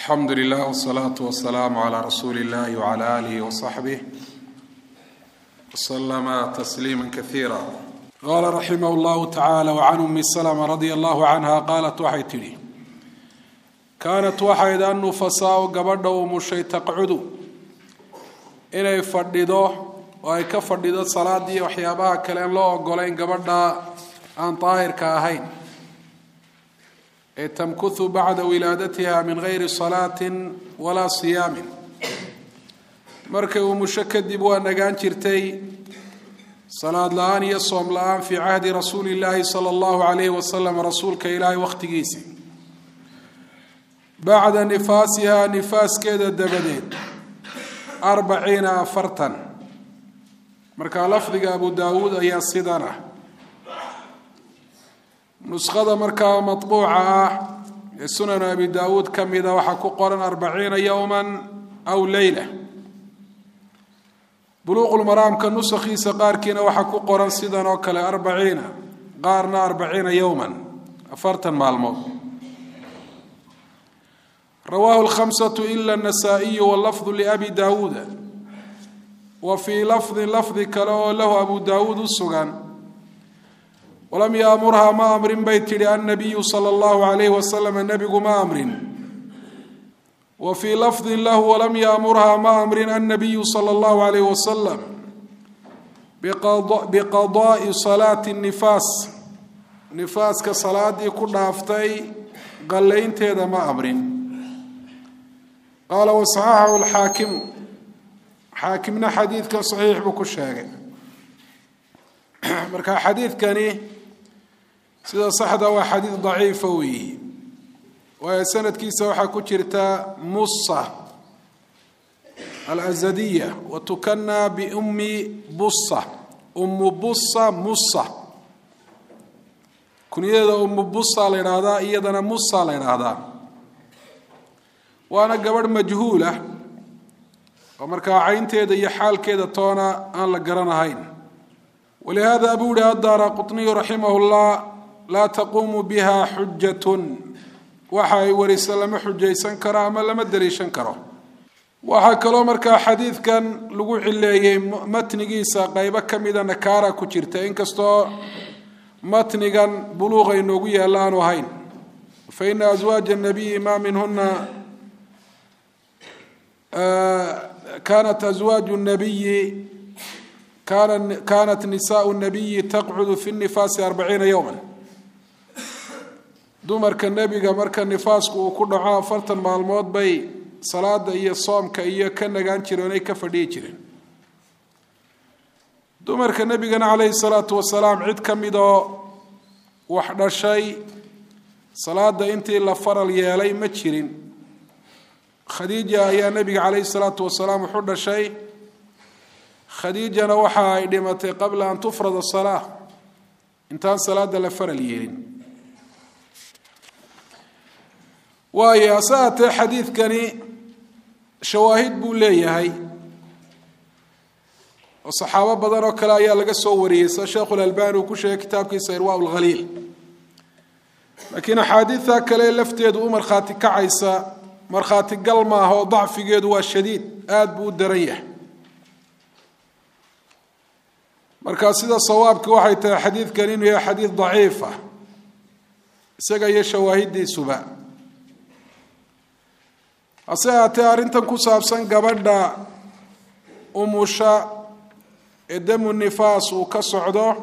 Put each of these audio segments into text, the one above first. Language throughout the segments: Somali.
الحمد لله والصلاة والسلام على رسول الله وعلى آله وصحبه وسلم تسليما كثيرا. قال رحمه الله تعالى وعن أم سلمة رضي الله عنها قالت waxay tidhi كانت waxayd النفساء gabadha umushay taqcudu inay fadhido oo ay ka fadhido salaadii waxyaabaha kale aan loo ogolayn gabadha aan daahirka ahayn تمكث بعد ولادتها من غير صلاة ولا صيام markay umusho kadib waa nagaan jirtay salaad la'aan iyo soom la'aan fi ahdi rasuulillahi sallallahu alayhi wasallam rasuulka ilaahay waqtigiisa bacda nifaasiha nifaaskeeda dabadeed 40 marka lafdiga Abu Daawud ayaa sidana نسخة مركا مطبوعة سنن أبي داود كمذا وحكو قرن 40 يوما أو ليلة بلوغ المرام كالنسخي سقار كينا وحكو قرن سيدان وكلا 40 قارنا 40 يوما أفرتا مع الموت رواه الخمسة إلا النسائي واللفظ لأبي داود وفي لفظ كلا له أبو داود السجان ولم يأمرها ما أمر بيت النبي صلى الله عليه وسلم النبي ما أمر وفي لفظ له ولم يأمرها ما أمر النبي صلى الله عليه وسلم بقضاء صلاة النفاس نفاس كصلاة كل هفتي قلين تيدا ما أمر قال وصححه الحاكم حاكمنا حديث كان صحيح بكل مركا حديث كان سيدا صحدا وحديث ضعيف وي وسند كيسا وحا كجرتا مصة الأزدية وتكنى بأم بصة أم بصة مصة كن يدا أم بصة لرادا يدنا مصة لرادا وانا قبل مجهولة ومركا عين تيدا يحال كيدا تونا أن لقرنا هين ولهذا أبو الدارقطني رحمه الله لا تقوم بها حجة وحي ورسلم حجيسا كرا أما لما دريشا كرا وحا كلو مركا حديث كان لقوع اللي متنقيسا قيبا كميدا نكارا كتيرتا إنكستو متنقا بلوغي نوغي اللان وهين فإن أزواج النبي ما منهن كانت أزواج النبي كانت نساء النبي تقعد في النفاس 40 يوما dumarka nabiga marka nifaasku uu ku dhaco 40 maalmood bay salaada iyo soomka iyo ka nagaan jireen ay ka fadhiyi jireen dumarka nabigana kaleey salaatu wasalaam cid kamido wax dhashay salaada intii la faral yeelay ma jirin khadiija ayaa nabiga kaleey salaatu wasalaam wuxuu dhashay khadiijana waxa ay dhimatay qabla an tufrad as-salah intaan salaada la faral yeelin واي أسات حديث كني شواهد بوليهاي والصحابة بدروا كلا يا لقى صوريس الشيخ الألباني وكل كتاب كيس إرواء الغليل لكن حديثا كلا لفت يد عمر خاتي كعيسى مرخاتي قلما هو ضعف يده الشديد آد بود دريح مركز هذا صواب كواحد حديث كريم هي حديث ضعيفة سجى شواهد دي سبع أسأتي أرنتن كسابسن قبضة أموشا الدم النفاس وكسعده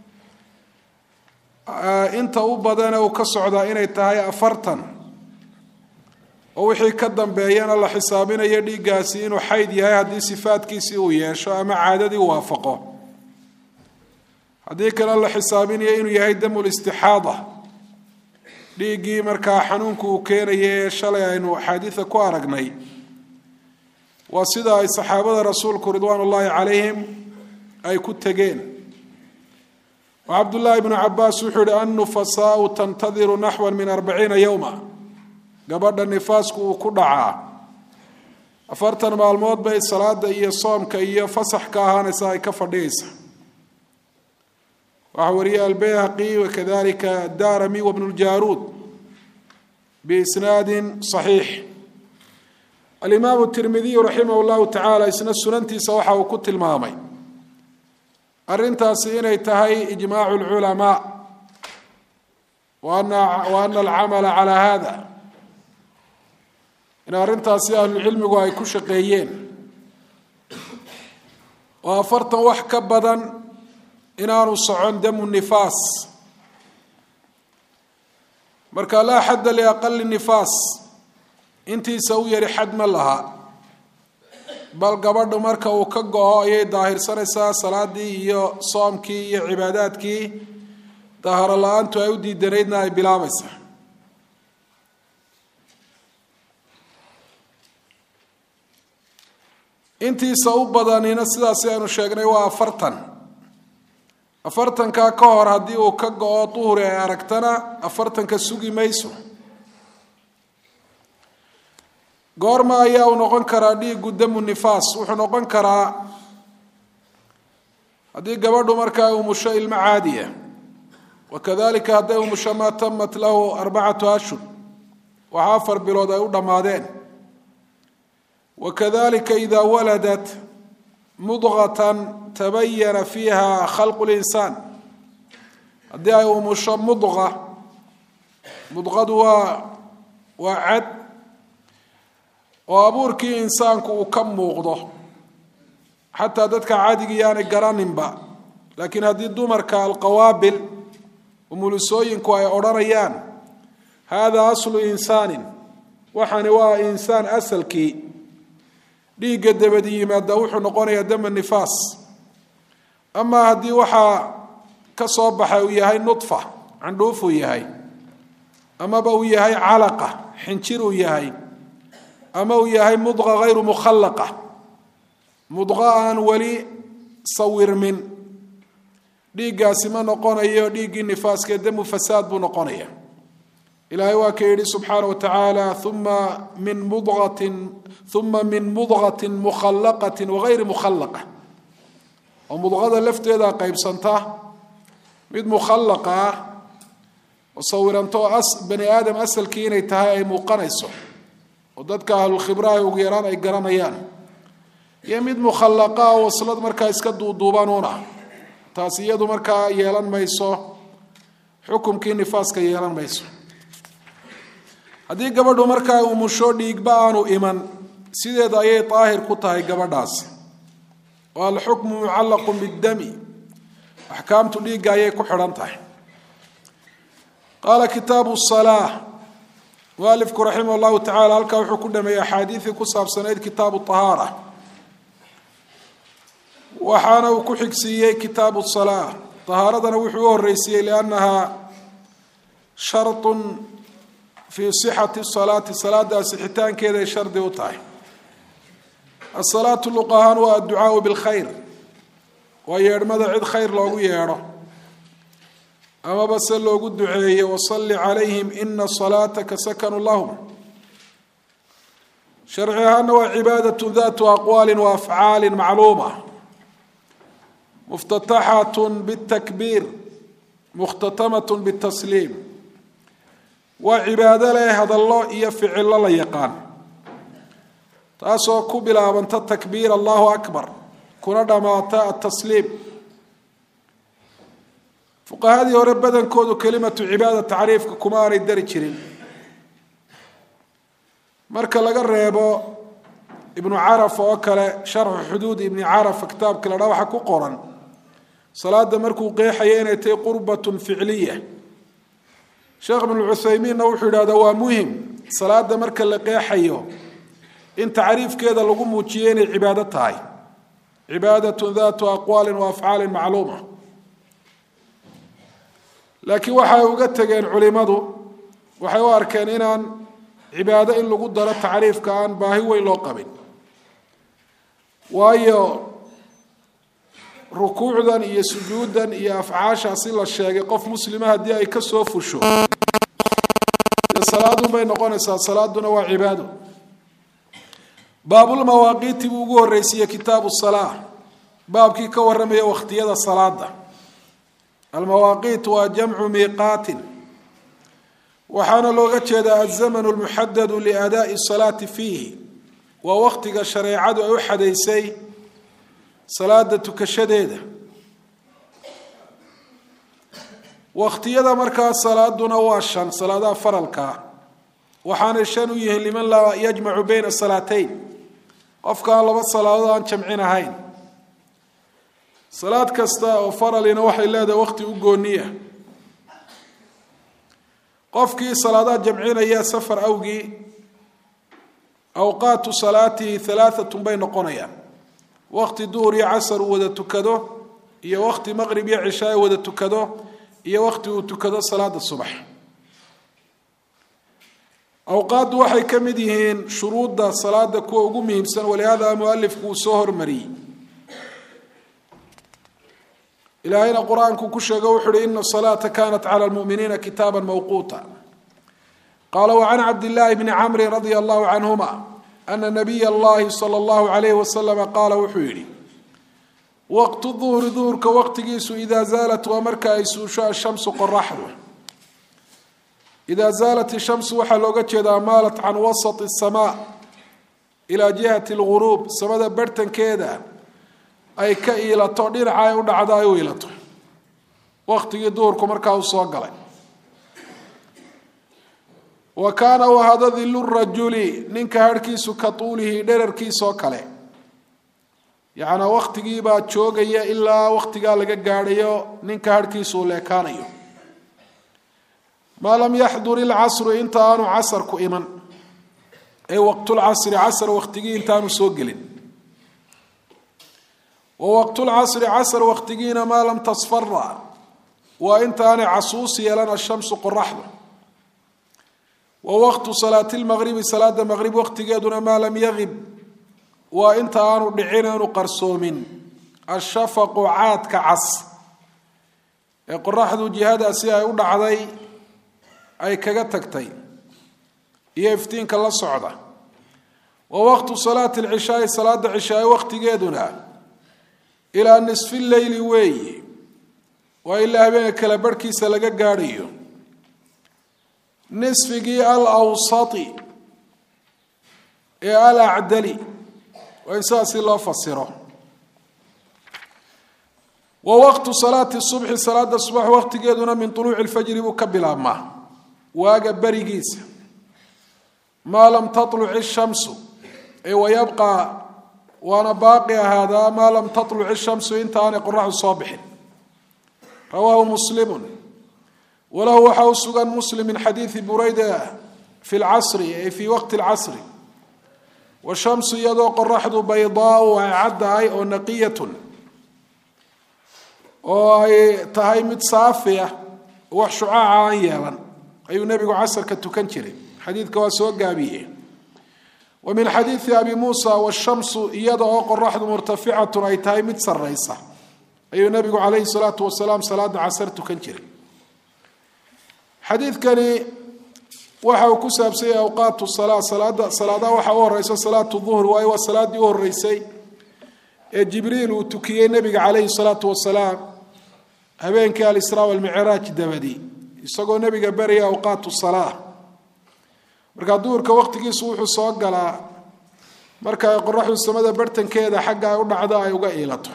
أنت أبدنا وكسعده إن التهاي أفرتن ووحي كدم بيان الله حسابنا يدي قاسين وحيد يا هذه صفات كيسي ويشاء مع عدد وافقه هذيك الله حسابنا إنه يهي دم الاستحاضة dhiigii marka xanuunku uu keenayay shalay aynu xadiis ku aragnay waa sida ay saxaabada rasuulku ridwaanullaahi calayhim ay ku tageen wa Abdullah ibn Abbas wuxuu an-nufasaa tantadiru nahwan min 40 yawma gabadha nifaasku uu ku dhacaa 40 maalmood bay salaada iyo soomka iyo fasaxka ahaanaysa ay ka fadhiyaysa وحوري البيهقي وكذلك الدارمي وابن الجارود بإسناد صحيح الإمام الترمذي رحمه الله تعالى إسنا سننتي سوحة وكت المامي أرنتاسي إنay tahay إجماع العلماء وأن العمل على هذا إن أرنتاسي أهل العلم ay ku shaqeeyeen oo afartan wax ka badan inaanu socon damu nifaas marka laa xadda liaqali nifaas intiisa u yari xad ma laha bal gabadhu marka uu ka go-o ayay daahirsanaysaa salaadii iyo soomkii iyo cibaadaadkii daaharo la-aantu ay u diidanaydna ay bilaabaysaa intiisa u badanina sidaasi aynu sheegnay waa afartankaa ka hor haddii uu ka go-o duhuri ay aragtana afartanka sugi mayso goorma ayaa uu noqon karaa dhiigu damu nifaas wuxuu noqon karaa haddii gabadhu markaa umusho ilmo caadiya wakadalika hadday umusho maa tamat lahu 4 ashhur waxa 4 bilood ay u dhammaadeen wakadalika idaa waladat mudqatan tabayana fiiha khalqu linsaan haddii ay umusho mudqadu waa cad oo abuurkii insaanku uu ka muuqdo xataa dadka caadiga yaanay garaninba laakiin haddii dumarka alqawaabil umulusooyinku ay odhanayaan haadaa aslu insaanin waxani waa insaan asalkii dhiigga dabadi yimaada wuxuu noqonayaa dama nifaas amaa haddii waxaa ka soo baxay uu yahay nudfa candhuuf uu yahay amaba uu yahay calaqa xinjir uu yahay ama uu yahay mudqa hayru mukhallaqa mudqa aan weli sawirmin dhiiggaasi ma noqonayo dhiiggii nifaaskee damu fasaad buu noqonaya ilaahay waa ka yidhi subxaana watacaala uma min mudqatin mukhallaqatin wagayri mukhallaqa oo mudqada lafteeda qaybsanta mid mukhallaqa ah oo sawiranto bani aadam asalkii inay tahay ay muuqanayso oo dadka ahlulkhibra ay ugu yaraan ay garanayaan iyo mid mukhallaqa oo waslad markaa iska duuduubanuuna taas iyadu markaa yeelan mayso xukumkii nifaaska yeelan mayso haddii gabadhu markaa umusho dhiigba aanu iman sideeda ayay daahir ku tahay gabadhaas oo alxukmu mucallaqun biddami axkaamtu dhiigga ayay ku xidhan tahay qaala kitaabu salaa mualifku raximah allahu tacala halkaa wuxuu ku dhameeyey axaadiidii ku saabsanayd kitaabu tahaara waxaana uu ku xigsiiyey kitaabu salaa tahaaradana wuxuu u horeysiiyey liannaha sharطun fii sixati salaati salaada asixitaankeeda ay shardi u tahay asalaatu luq ahaan waa adducaau bilkhayr waa yeedhmada cid khayr loogu yeedho amaba se loogu duceeye wasalli calayhim ina salaataka sakanu lahum sharci ahaana waa cibaadatu daatu aqwaali wa afcaali macluuma muftataxat bitakbiir mukhtatamat bitasliim waa cibaado leh hadallo iyo ficilo la yaqaan taasoo ku bilaabanta takbiir allahu akbar kuna dhamaata atasliim fuqahadii hore badankoodu kelimatu cibaada tacriifka kuma aanay dari jirin marka laga reebo ibnu caraf oo kale sharxu xuduud ibni caraf kitaabka la dhaa waxaa ku qoran salaada markuu qeexaya inay tahay qurbatun ficliya sheekh ibn cuthaymiinna wuxuu yidhahdaa waa muhim salaada marka la qeexayo in tacriifkeeda lagu muujiyo inay cibaado tahay cibaadatun daatu aqwaali wa afcaali macluuma laakiin waxay uga tageen culimadu waxay u arkeen inaan cibaado in lagu daro tacriifka aan baahi weyn loo qabin waayo rukuucdan iyo sujuudan iyo afcaashaasi la sheegay qof muslima haddii ay ka soo fusho salaadun bay noqonaysaa salaaduna waa cibaado baabulmawaaqiiti buu ugu horreysiiyey kitaabu salaa baabkii ka warramaya wakhtiyada salaada almawaaqiit waa jamcu miiqaatin waxaana looga jeedaa alzamanu almuxadadu liadaa'i salaati fiihi ووقتك شريعة أو حديثي صلاة تكشديدة وقت يدا مركز صلاة دونواشا صلاة فرلكا وحان الشان يهن لمن لا يجمع بين الصلاتين قفكا الله بالصلاة أن جمعين هين صلاة كستا وفرلنا وحي الله دا وقت أقونية قفكي صلاة جمعين يا سفر أوقي أوقات صلاته 3 بين قنيا وقت دور يا عصر ودا تكدو يا وقت مغرب يا عشاء ودا تكدو يا وقت تكدو صلاة الصبح أوقات وحي كمديهين شروط دا صلاة دا كو أقومهم سن ولهذا مؤلف كو سهر مري إلى هنا قرآن كو كشا قوحر إن الصلاة كانت على المؤمنين كتابا موقوتا قال وعن عبد الله بن عمرو رضي الله عنهما أن نبي الله صلى الله عليه وسلم قال وحيري وقت الظهر ظهر كوقت جيسو إذا زالت ومركا يسوشا الشمس قرحه إذا زالت الشمس وحلوقت إذا مالت عن وسط السماء إلى جهة الغروب سمد برتن كيدا أي كإيلة تقدير عايون عدايو إيلته وقت يدور كمركا وصاقلي وكان وهذا ذل الرجل ننك هركيس كطوله درر كيسو كله يعني وقت جيبا تشوغي إلا وقت قال لك قاريو ننك هركيسو لكانيو ما لم يحضر العصر انت انو عصر كإيمان اي وقت العصر عصر وقت جي انت انو سوقلين ووقت العصر عصر وقت جينا ما لم تصفر وانت انا عصوصي لنا الشمس قرحبه ووقت صلاة المغرب صلاة المغرب وقت جادنا ما لم يغب وانت انو دحينا قرصوم الشفق عاد كعص قرحدو جهاد اسيا u dhacday ay kaga tagtay iyo iftiinka la socda ووقت صلاة العشاء صلاة العشاء وقت جادنا إلى نصف الليل وي وإلا بين كلا بركي سلقا قاريو نصفقي الأوسطي الأعدلي وإنساس الله فسره ووقت صلاة الصبح صلاة الصبح وقت جادنا من طلوع الفجر مكبلا ما واقب بريقيس ما لم تطلع الشمس ويبقى وانا باقي هذا ما لم تطلع الشمس انت انا قرح الصبح رواه مسلم وله حوسا مسلم من حديث بريدة في العصر أي في وقت العصر والشمس يدو قرحد بيضاء وعدها أو نقية أي تهي متصافية وشعاعا يلا أي نبي عصر كتكنشري حديث كواسوق قابيه ومن حديث أبي موسى والشمس يدو قرحد مرتفعة أي تهي متصريسة أي نبي عليه الصلاة والسلام صلاة عصر تكنشري حديث كان وحا كسب سي اوقات الصلاه صلاه وحا ورئيس صلاه الظهر واي صلاه دي ورئيسي جبريل وتكيه النبي عليه الصلاه والسلام هبينك الاسراء والمعراج دبدي isagoo nabiga bariya awqaatu salaah marka duurka waqtigiisu wuxuu soo galaa marka ay qorraxdu samada bartankeeda xagga ay u dhacdo ay uga iilato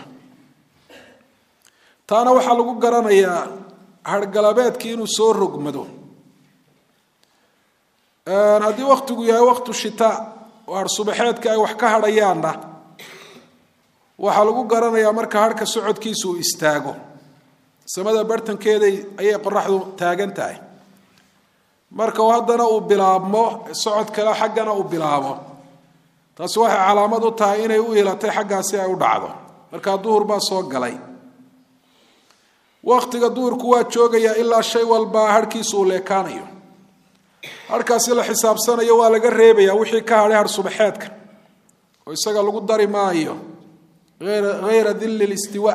taana waxa lagu garanayaa hargalabeedkii inuu soo rogmado hadii waqtigu yahay waqtu shitaa oo subaxeedka ay wax ka hadhayaanna waxa lagu garanayaa marka harka socodkiisu istaago samada bartankeeda ayay qorraxdu taagan tahay marka haddana uu bilaabmo socod kale xaggana uu bilaabo taas waxa calaamad u tahay inay u iilatay xaggaasi ay u dhacdo marka duhur baa soo galay waqtiga duhurku waa joogaya ilaa shay walba harkiisu uu leekaanayo harkaasi la xisaabsanayo waa laga reebaya wixii ka hadhay har subaxeedka oo isaga lagu dari maayo غير ذل الاستواء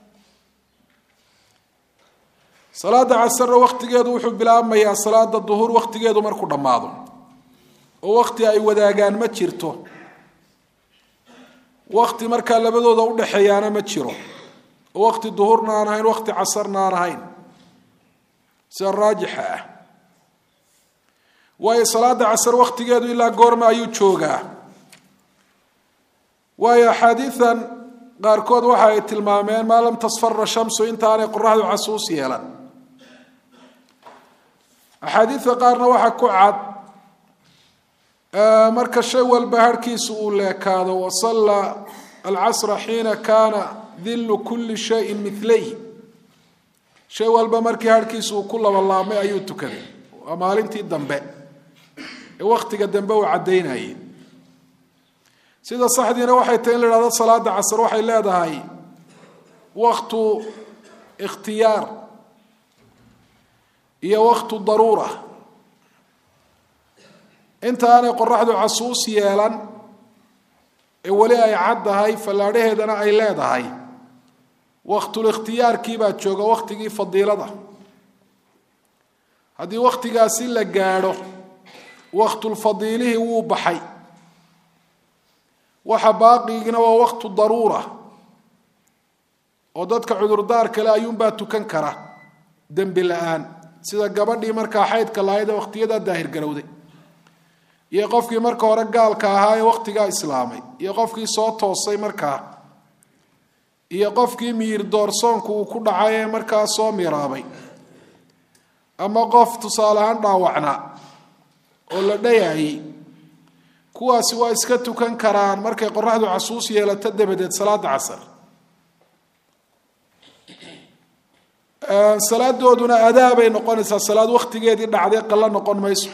صلاة العصر وقتgeedu wuxuu bilaabmayaa salaada duhur waqtigeedu markuu dhamaado oo waqti ay wadaagaan ma jirto waqti marka labadooda u dhaxeeyana ma jiro waqti duhurna aan ahayn waqti casarna aan ahayn si raajixa way salaada casr waqtigeedu ilaa goorma ayuu joogaa waayo axaadiidan qaarkood waxa ay tilmaameen maa lam tasfara shamsu intaanay qoraxdu casuus yeelan. axaadiidka qaarna waxaa ku cad marka shay walba harhkiisu uu leekaado wasalla alcasra xiina kaana dillu kulli shayin milayh, shay walba markii harhkiisu uu ku labalaabmay ayuu tukaday. waa maalintii dambe ee waktiga dambe uu caddaynayay. sida saxdiina waxay tahay in la idhahdo salaada casr waxay leedahay waktu ikhtiyaar iyo waktu daruura. inta aanay qoraxdu casuus yeelan ee weli ay caddahay fallaadhaheedana ay leedahay waktul ikhtiyaarkii baa jooga, waktigii fadiilada. haddii waktigaasi la gaadho waktulfadiilihii wuu baxay, waxa baaqigiina waa waktu daruura oo dadka cudurdaar kale ayuunbaa tukan kara dembi la-aan, sida gabadhii markaa xaydka lahayd ee wakhtiyadaa daahir garowday, iyo qofkii marka hore gaalka ahaa ee wakhtigaa islaamay, iyo qofkii soo toosay markaa, iyo qofkii miyir doorsoonku uu ku dhacay ee markaa soo miraabay, ama qof tusaale ahaan dhaawacnaa oo la dhayayay. kuwaasi waa iska tukan karaan markay qoraxdu casuus yeelato dabadeed salaada casar. salaadooduna adaa bay noqonaysaa, salaad wakhtigeedii dhacday qalla noqon mayso.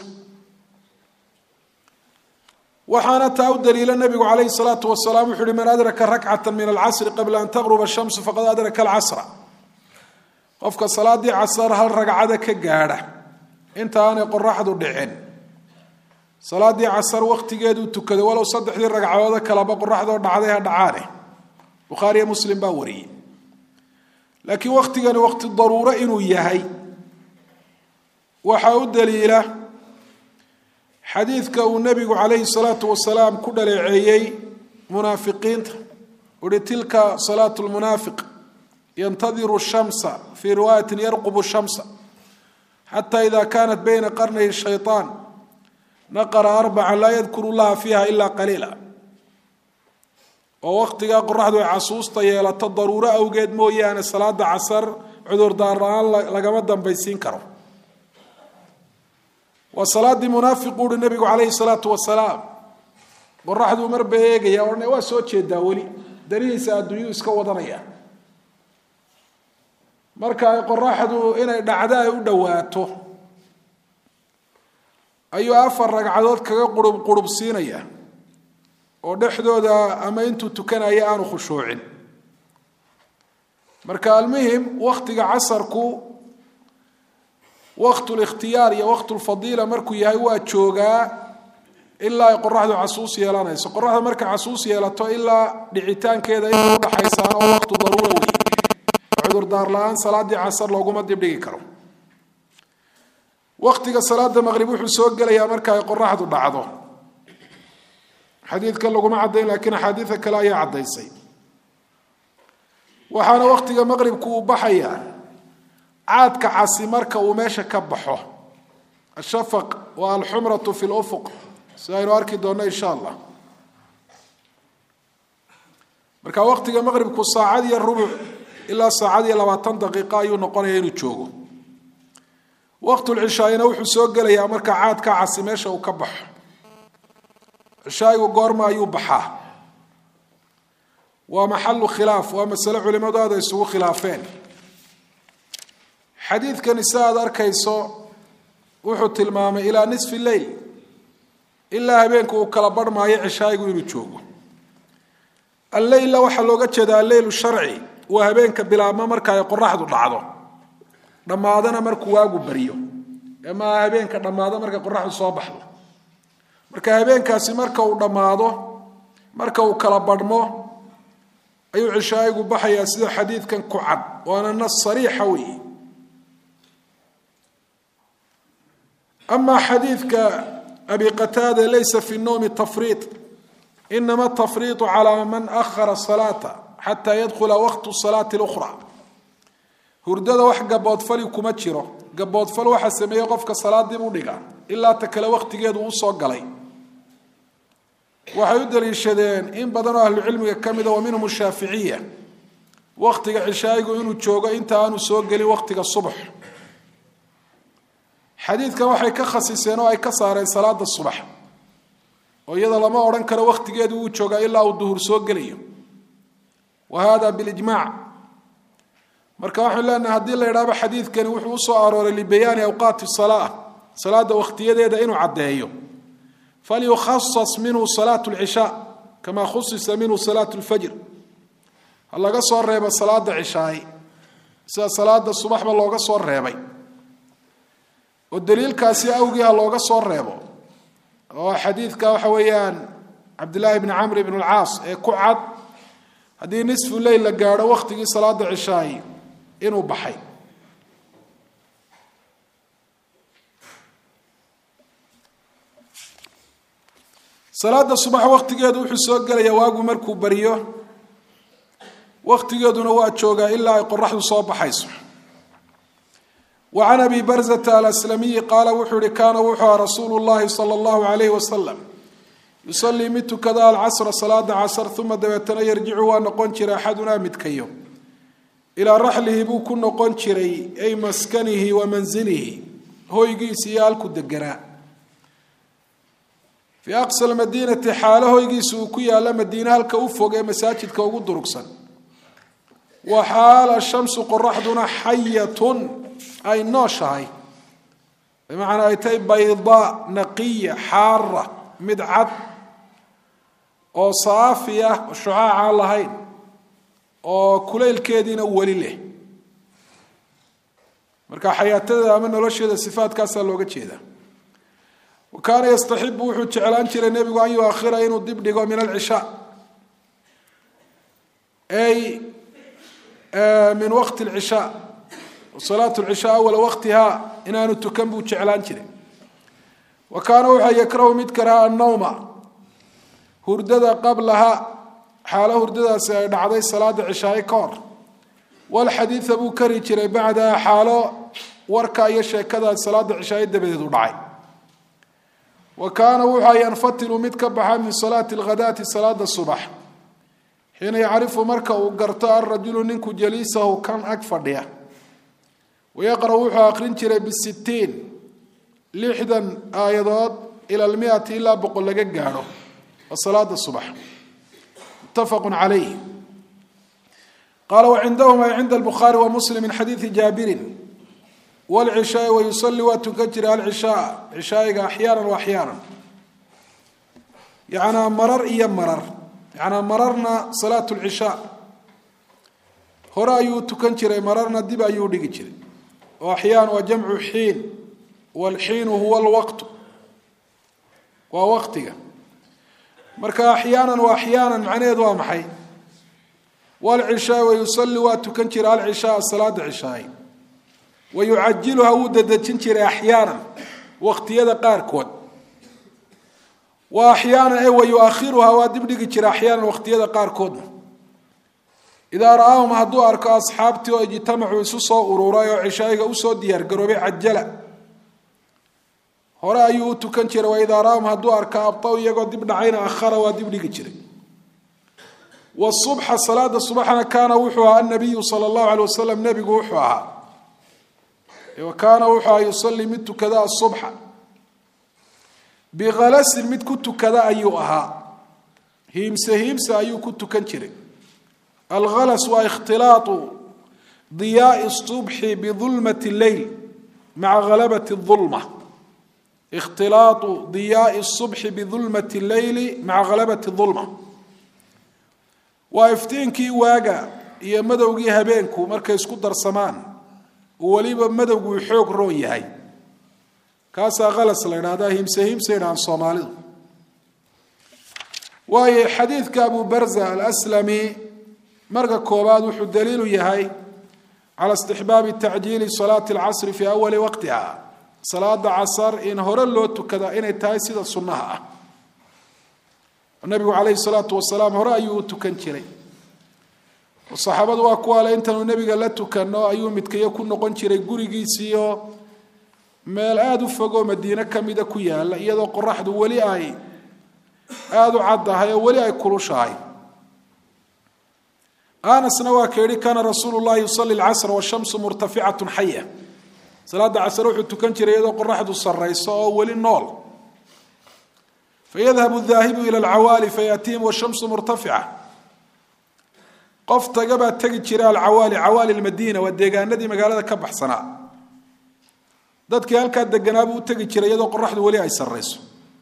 waxaana taa u daliila nabigu calayhi salaatu wasalaam wuxu uhi man adraka rakcata min alcasri qabla an taqruba shamsu faqad adraka alcasra. qofka salaadii casar hal ragcada ka gaadha inta aanay qoraxdu dhicin, salaadii casar wakhtigeeduu tukaday walow 3 ragcadood kalaba qoraxdoo dhacday ha dhacaane. bukhaariyo muslim baa wariyey. laakiin wakhtigani wakhti daruuro inuu yahay waxaa u daliila xadiidka uu nebigu calayhi salaatu wasalaam ku dhaleeceeyey munaafiqiinta. uhi tilka salaatu lmunaafiq yantadiru shamsa fii riwaayatin yarqubu shamsa xataa ida kaanat bayna qarnay shayطaan naqara 4 laa yadkuru llaha fiiha ilaa qaliila. oo wakhtigaa qoraxdu ay casuusta yeelato daruuro awgeed mooyaane salaada casar cudurdaar la-aan lagama dambaysiin karo. waa salaadii munaafiqu uhi nebigu calayhi salaatu wasalaam. qoraxduu marba eegaya odhana waa soo jeedaa, weli danihiisa adduunyuu iska wadanaya. marka ay qoraxdu inay dhacdo ay u dhowaato ayuu 4 ragcadood kaga qurubsiinaya oo dhexdooda ama intuu tukanaya aanu khushuucin. marka almuhim wakhtiga casarku waktulikhtiyaar iyo waktulfadiila markuu yahay waa joogaa ilaa ay qoraxdu casuus yeelanayso. qoraxdu markay casuus yeelato ilaa dhicitaankeeda inta udhaxaysaana oo waktu daruura wey. cudurdaar la-aan salaadii casar looguma dibdhigi karo. waktiga salaada maqrib wuxuu soo gelayaa marka ay qoraxdu dhacdo. xadiidkan laguma caddayn, laakiin axaadiida kale ayaa caddaysay. waxaana waktiga maqribku uu baxayaa caadka casi marka uu meesha ka baxo. ashafaq waa alxumratu fi lufuq, si aynu arki doonno insha allah. marka waktiga maqribku 1 iyo rubuc ilaa 1 iyo 20 daqiiqo ayuu noqonaya inuu joogo. waqtulcishaayina wuxuu soo gelayaa marka caadka casi meesha uu ka baxo. cishaayigu goorma ayuu baxaa? waa maxalu khilaaf, waa masale culimadu aad ay isugu khilaafeen. xadiidkani si aad arkayso wuxuu tilmaamay ilaa nisfi leyl, ilaa habeenku uu kala barhmaayo cishaayigu inuu joogo. alleyla waxaa looga jeedaa alleylu sharci, waa habeenka bilaabma marka ay qoraxdu dhacdo, dhammaadana markuu waagu baryo. ama habeenka dhammaado markay qoraxdu soo baxdo. marka habeenkaasi marka uu dhammaado, marka uu kala badhmo, ayuu cishaayigu baxayaa sida xadiidkan ku cad, waana nas sariixa weeye. amaa xadiidka abi qataada laysa fi nowmi tafriid, inama tafriidu calaa man akhara salaata xataa yadkhula waqtu salaati lukhraa. hurdada wax gaboodfali kuma jiro. gaboodfal waxaa sameeyey qofka salaadii u dhiga ilaa ta kale waqtigeedu u soo galay. waxay u daliishadeen in badan oo ahlu cilmiga kamid ah minhum shaafiiciya waqtiga cishaayigu inuu joogo inta aanu soo gelin waqtiga subax xadiidkan waxay ka khasiseen oo ay ka saareen salaada subax oo iyada lama oran karo waqtigeedu uu jooga ilaa uu duhur soo gelayo wahada bilijmaac marka waxaan leenahay haddii la yidhaahdo xadiidkani wuxuu usoo arooray libayaani awqaati salaa salaada waqtiyadeeda inuu caddeeyo falyukhassas minhu salaatu lcishaa kama khusisa minhu salaatu lfajr ha laga soo reebo salaada cishaay sida salaada subaxba looga soo reebay oo daliilkaasi awgii ha looga soo reebo oo xadiidka waxa weeyaan cabdillaahi ibni camr ibn alcaas ee ku cad haddii nisfu leyl la gaadho waqtigii salaada cishaay inuu baxay salaada subax waqtigeedu wuxuu soo gelayaa waagu markuu bariyo waqtigeeduna waa joogaa ilaa ay qoraxdu soo baxayso وعن أبي برزة الأسلمي قال وحوري كان وحى رسول الله صلى الله عليه وسلم يصلي مت كذا العصر صلاة عصر ثم دبتنا يرجع ونقون شري أحدنا متكيو إلى رحله بو كن نقون شري أي مسكنه ومنزله هو يجي سيال كدقراء في أقصى المدينة حاله يجي سوكي على مدينة الكوفوق مساجد كوجود دركسا وحال الشمس قرحدنا حية أي نوشاي بمعنى أي تي بيضاء نقية حارة مدعد أو صافية وشعاع اللهين أو كليل كيدين أولي له مركا حياتنا من نلوشي الصفات كاسا لوغة شيدا وكان يستحب وحوش علان شير النبي أن يؤخر إنه دبدقوا من العشاء أي من وقت العشاء وصلاة العشاء أول وقتها إن أنا تكمل شعلان شري وكان وحى يكره متكرها النوم هرددا قبلها حاله هرددا سيد عدي صلاة العشاء كار والحديث أبو كري شري بعدها حاله وركا يشي كذا صلاة العشاء دبدو دعي وكان وحى ينفتل متكبحا من صلاة الغداة صلاة الصبح حين يعرف مركا وقرطاء الرجل ننكو جليسه كان أكفر ديه ويقرأ وحى أقرن شري بالستين لحدا آيات إلى 100 إلا بقول لك قالوا الصلاة الصبح متفق عليه قال وعندهما عند البخاري ومسلم من حديث جابر والعشاء ويصلي وتكجر العشاء عشاء أحيانا وأحيانا يعني مرر يعني مررنا صلاة العشاء هرايو تكنشر مررنا دبا يوديكشر وأحيانا وجمع حين والحين هو الوقت ووقتك مركا أحيانا وأحيانا معناه ذو محي والعشاء ويصلي وتكنشر العشاء صلاة العشاء ويعجلها ودد تنشر أحيانا وقت يد قاركود وأحيانا ويؤخرها ودبدك أحيانا وقت يد قاركود إذا رآهم هدو أركا أصحابتي ويجتمعوا يسوسوا أروراي وعشايق أوسوا ديار قروبي عجلة هرا أيوتو كنشر وإذا رآهم هدو أركا أبطاو يقعد دبنا عين أخر ودبني كنشر والصبح الصلاة الصبح كان وحوها النبي صلى الله عليه وسلم نبي وحوها وكان وحوها يصلي مت كذا الصبح بغلس مت كنت كذا أيوها هيمس أيو كنت كنشر الغلس واختلاط ضياء الصبح بظلمة الليل مع غلبة الظلمة اختلاط ضياء الصبح بظلمة الليل مع غلبة الظلمة وافتينكي واقع يا مدوغي هبينكو مركا يسكو درسمان وليبا مدوغو يحوق روي هاي كاسا غلس لنا هذا همسة عن صومالي وهي حديث كابو برزة الأسلمي مرقى كوباد وحو الدليل يهي على استحباب تعجيل صلاة العصر في أول وقتها صلاة عصر إن هرلوت كذا إن تايسيد الصنها النبي عليه الصلاة والسلام هرا أيوت كنشري والصحابة وأقوال أنت النبي قال لك كأنه أيوم متكي يكون نقنشري قريجي سيو ما الآد فجوا مدينة كم إذا كويا لا يذا قرح دولي أي aad u caddahay oo weli ay kulushahay. anasna waa ka yidhi kaana rasuulu llahi yusalli alcasra washamsu murtaficatun xaya, salaada casr wuxuu tukan jiray iyadoo qoraxdu sarrayso oo weli nool. fayadhabu adaahibu ila alcawaali fayaatihim washamsu murtafica, qof taga baa tegi jira alcawaali, cawaali lmadiina waa deegaanadii magaalada ka baxsanaa. dadkii halkaa deganaa buu u tegi jiray iyadoo qoraxdu weli ay sarrayso.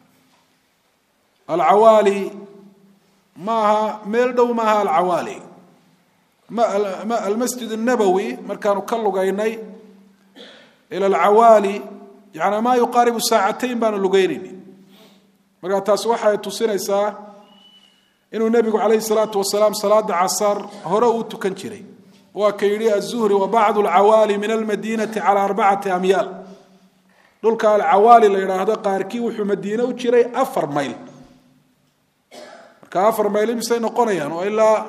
alcawaali maaha meel dhow, maaha alcawaali almasjid الnabowi markaanu ka lugaynay ila alcawaali yani maa yuqaaribu saacatayn baanu lugeynayni. markaa taas waxay tusinaysaa inuu nebigu calayhi salaatu wasalaam salaada casar hore uu tukan jiray. waa ka yidhi aلzuhri wabacdu alcawaali min almadinati calى 4 amyaal. dhulka alcawaali la yidhaahdo qaarkii wuxuu madiine u jiray 4 mayl. marka 4 mayl misay noqonayaan oo ilaa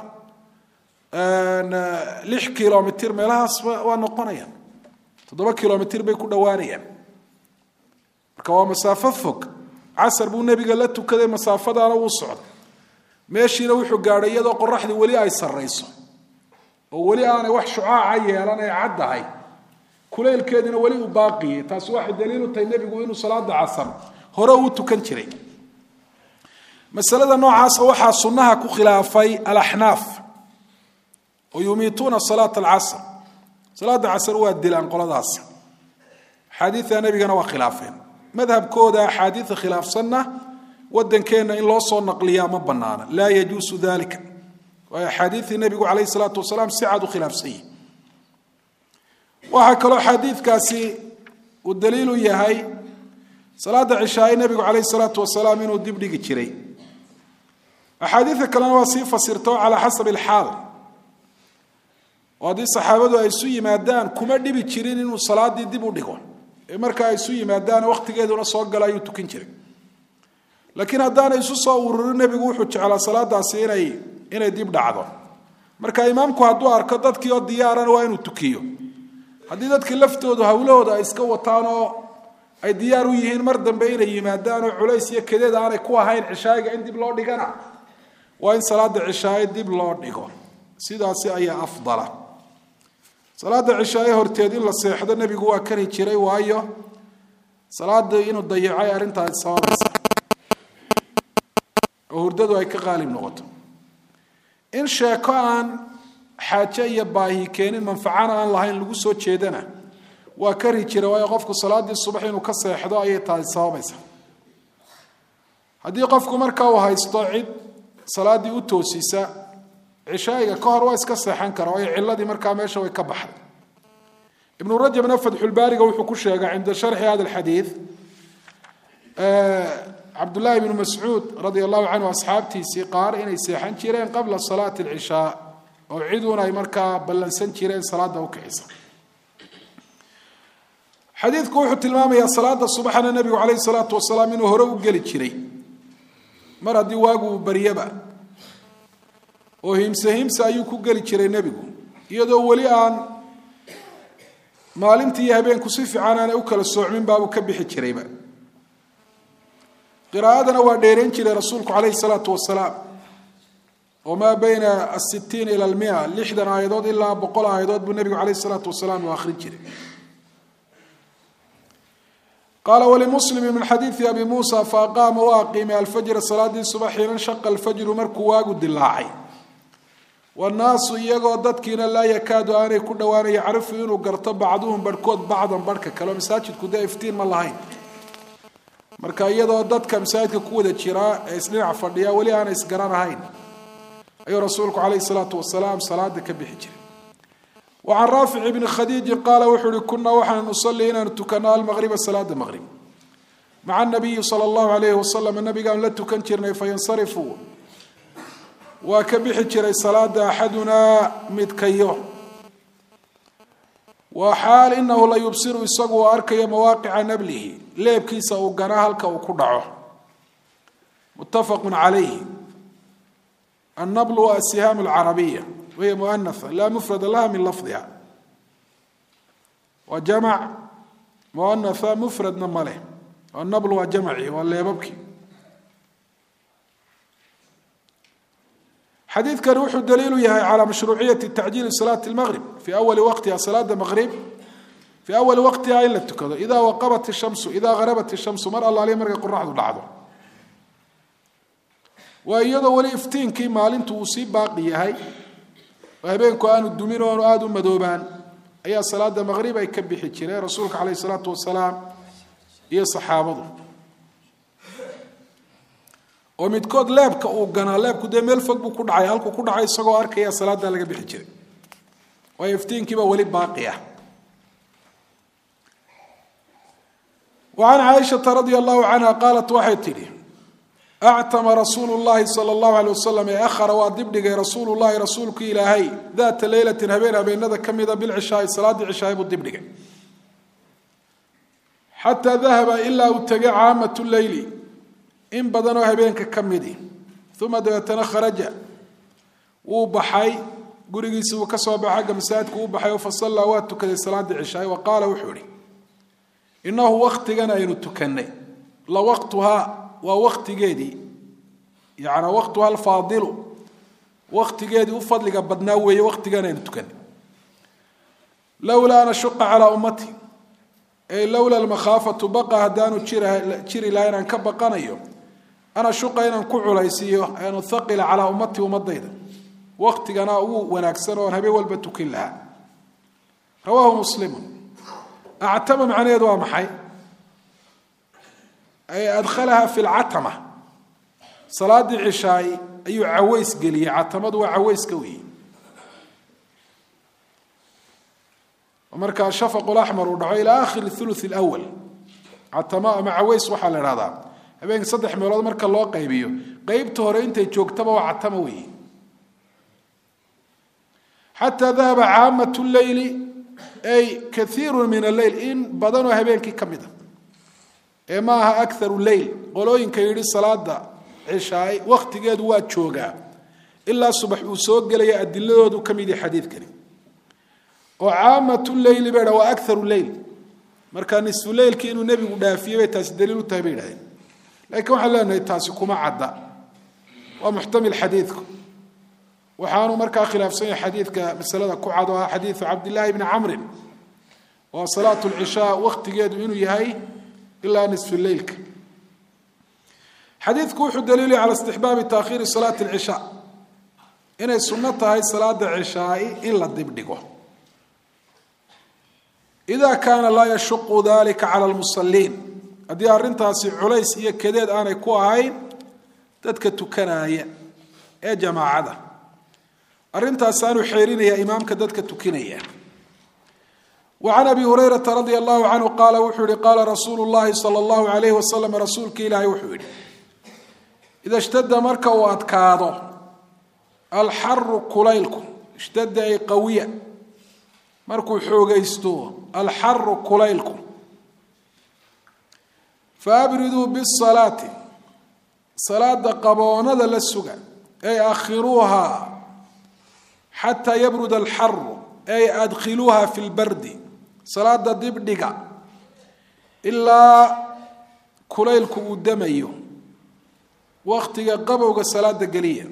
6 kilomitr meelahaas waa noqonayaan, 7 kilomitr bay ku dhowaanayaan. marka waa masaafo fog. casar buu nebiga la tukaday, masaafadaana wuu socday. meeshiina wuxuu gaadhay iyadoo qoraxdii weli ay sarrayso oo weli aanay wax shucaaca yeelan ay caddahay, kuleylkeedina weli uu baaqiyey. taasi waxay daliil u tahay nebigu inuu salaada casar hore uu tukan jiray. masalada noocaasa waxaa sunnaha ku khilaafay alaxnaaf oo yumiituuna salaata alcasr. salaada casr waa dilaan qoladaas. axaadiida nebigana waa khilaafeen. madhabkooda axaadiida khilaafsanna wadankeenna in loo soo naqliyaa ma banaana, laa yajuusu dalika. waayo axaadiidii nebigu calayhi salaatu wasalaam si cad u khilaafsan yihi. waxaa kaloo xadiidkaasi uu daliilu yahay salaada cishaay nebigu calayhi salaatu wasalaam inuu dib dhigi jiray. axaadiida kalena waa sii fasirto calaa xasabi alxaal, oo haddii saxaabadu ay isu yimaadaan kuma dhibi jirin inuu salaadii dib u dhigo, ee marka ay isu yimaadaan waqtigeeduna soo gala ayuu tukan jiray. laakiin haddaanay isu soo ururin nebigu wuxuu jeclaa salaadaasi inay dib dhacdo. marka imaamku hadduu arko dadkii oo diyaarana waa inuu tukiyo. haddii dadkii laftoodu hawlahooda ay iska wataan oo ay diyaar u yihiin mar dambe inay yimaadaan oo culays iyo kadeed aanay ku ahayn cishaayiga in dib loo dhigana, waa in salaada cishaaye dib loo dhigo. sidaasi ayaa afdala. salaada cishaaye horteed in la seexdo nebigu waa kari jiray, waayo salaada inuu dayacay arrintaas sababaysa oo hurdadu ay ka qaalib noqoto. in sheeko aan xaaje iyo baahi keenin, manfacana aan lahayn lagu soo jeedana waa kari jiray, waayo qofku salaadii subax inuu ka seexdo ayay tahay sababaysa. haddii qofku markaa uu haysto cid salaadii u toosisa, cishaayiga ka hor waa iska seexan kara, waayo ciladii markaa meesha way ka baxday. ibnu rajabna fatxulbaariga wuxuu ku sheegay cinda sharxi hada alxadiid, cabdullaahi bnu mascuud radia allahu canhu asxaabtiisii qaar inay seexan jireen qabla salaati alcishaa, oo ciduun ay markaa ballansan jireen salaada u kicisa. xadiidku wuxuu tilmaamayaa salaada subaxna nebigu calayhi salaatu wasalaam inuu hore u geli jiray mar haddii waagu uu baryaba, oo himse ayuu ku geli jiray nebigu, iyadoo weli aan maalintii iyo habeenku si fiican aanay u kala soocmin baabuu ka bixi jirayba. qiraa'adana waa dheerayn jiray rasuulku calayhi salaatu wasalaam, oo maa bayna 60 ila 100, 60 aayadood ilaa 100 aayadood buu nebigu calayhi salaatu wasalaam u akhrin jiray. qaala walimuslimi min xadiidi abi muusa faaqaama waa qiimay alfajra salaadii subax xiina shaqa alfajru markuu waagu dilaacay. wannaasu iyagoo dadkiina laa yakaadu aanay ku dhowaanay yacrifu inuu garto bacduhum barhkood bacdan barhka kale. masaajidku dee iftiin ma lahayn, marka iyadoo dadka masaajidka ku wada jiraa ee isdhinac fadhiya weli aanay isgaran ahayn ayuu rasuulku calayhi salaatu wasalaam salaada ka bixi jiray. وعن رافع بن خديج قال وحول كنا وحن نصلي إن تكنا المغرب صلاة المغرب مع النبي صلى الله عليه وسلم. النبي قال لا تكنترنا فينصرفوا وكبح جري صلاة أحدنا متكيه، وحال إنه لا يبصر يسقوا أركي مواقع نبله ليب كيسا وقناها لك وكدعه. متفق عليه. النبل والسهام العربية وهي مؤنثة لا مفرد لها من لفظها، وجمع مؤنثة مفرد نمله، والنبل وجمعه واللي يبكي. حديث كان وحو دليل على مشروعية تعجيل صلاة المغرب في أول وقتها صلاة المغرب في أول وقتها إلا التكذا إذا وقبت الشمس إذا غربت الشمس مر الله عليه مرق قرعة العضو وأيضا ولي افتين كي مالين توصيب باقي هاي وهبينكو آنو الدمين وآنو آدو مدوبان أي صلاة المغرب أي كبي حجرة رسولك عليه الصلاة والسلام هي صحابته ومدكود لابك وقنا لابك دي ملفق بو كدعي هالكو كدعي ساقو أركي صلاة دا لقى بحجرة ويفتين كيبا ولي باقية وعن عائشة رضي الله عنها قالت وحيتلي أعتم رسول الله صلى الله عليه وسلم أخر وادبني رسول الله رسولك إلهي ذات ليلة هبينا بين ذا كمذا بالعشاء صلاة العشاء بالدبني حتى ذهب إلا واتقع عامة الليل إن بدنوا هبينك كمدي ثم دبتنا خرج وبحي قريس وكسب حق مساعدك وبحي وفصلى واتك لصلاة العشاء وقال وحوري إنه وقت جنا ينتكني لا وقتها ووقت جدي يعني وقتها الفاضل وقت جدي وفضل قبضنا ووقت جنا ينتكني لولا أن أشق على أمتي أي لولا المخافة بقى هدانو تشيري لا أن كبقنا يوم أنا شق أن كعلا يسيه أن ثقل على أمتي ومضيدا وقت جنا ونكسر ونبي والبت كلها رواه مسلم أعتم عن يدوى محي أي أدخلها في العتمة صلاة العشاء أي عويس قلي عتمد وعويس قوي ومركا الشفق الأحمر ودعوا إلى آخر الثلث الأول عتماء مع عويس وحال هذا أبين صدح ميلاد مركا الله قيبيه قيبته هرين تيجوك تبا وعتموي حتى ذهب عامة الليل أي كثير من الليل إن بدنوا هبينك كمدا إماها أكثر الليل قولوا إن كيري الصلاة عشاء وقت قد واتشوغا إلا صبح وسوق لي أدلة كميدي حديث كريم وعامة الليل بيرا وأكثر الليل مركان نصف الليل كأنه نبي ودافيه ويتاس دليل وتابير لكن وحلا أنه يتاسكم عدا ومحتمل حديثكم وحانوا مركا خلاف صحيح حديث كمسألة كعادها حديث عبد الله بن عمرو وصلاة العشاء وقت قيد إنه يهي إلا نصف الليل حديث كوح دليل على استحباب تأخير صلاة العشاء إن السنة هي صلاة العشاء إلا الدبدقه إذا كان لا يشق ذلك على المصلين أدي أرنتها عليس هي كديد أنا كوهين تدك تكنايا يا جماعة أرنتها سانو حيرين يا إمام كددك تكنيا وعن أبي هريرة رضي الله عنه قال وحوري قال رسول الله صلى الله عليه وسلم رسولك إلهي وحوري إذا اشتد مركا وأتكاضو الحر كليلكم اشتد أي قوية مركو حوغيستو الحر كليلكم فأبردوا بالصلاة صلاة قبونا ذا للسقع أي أخروها حتى يبرد الحر أي أدخلوها في البرد صلاة دبدقة إلا كليلكم الدميو وقت قبوك الصلاة قلية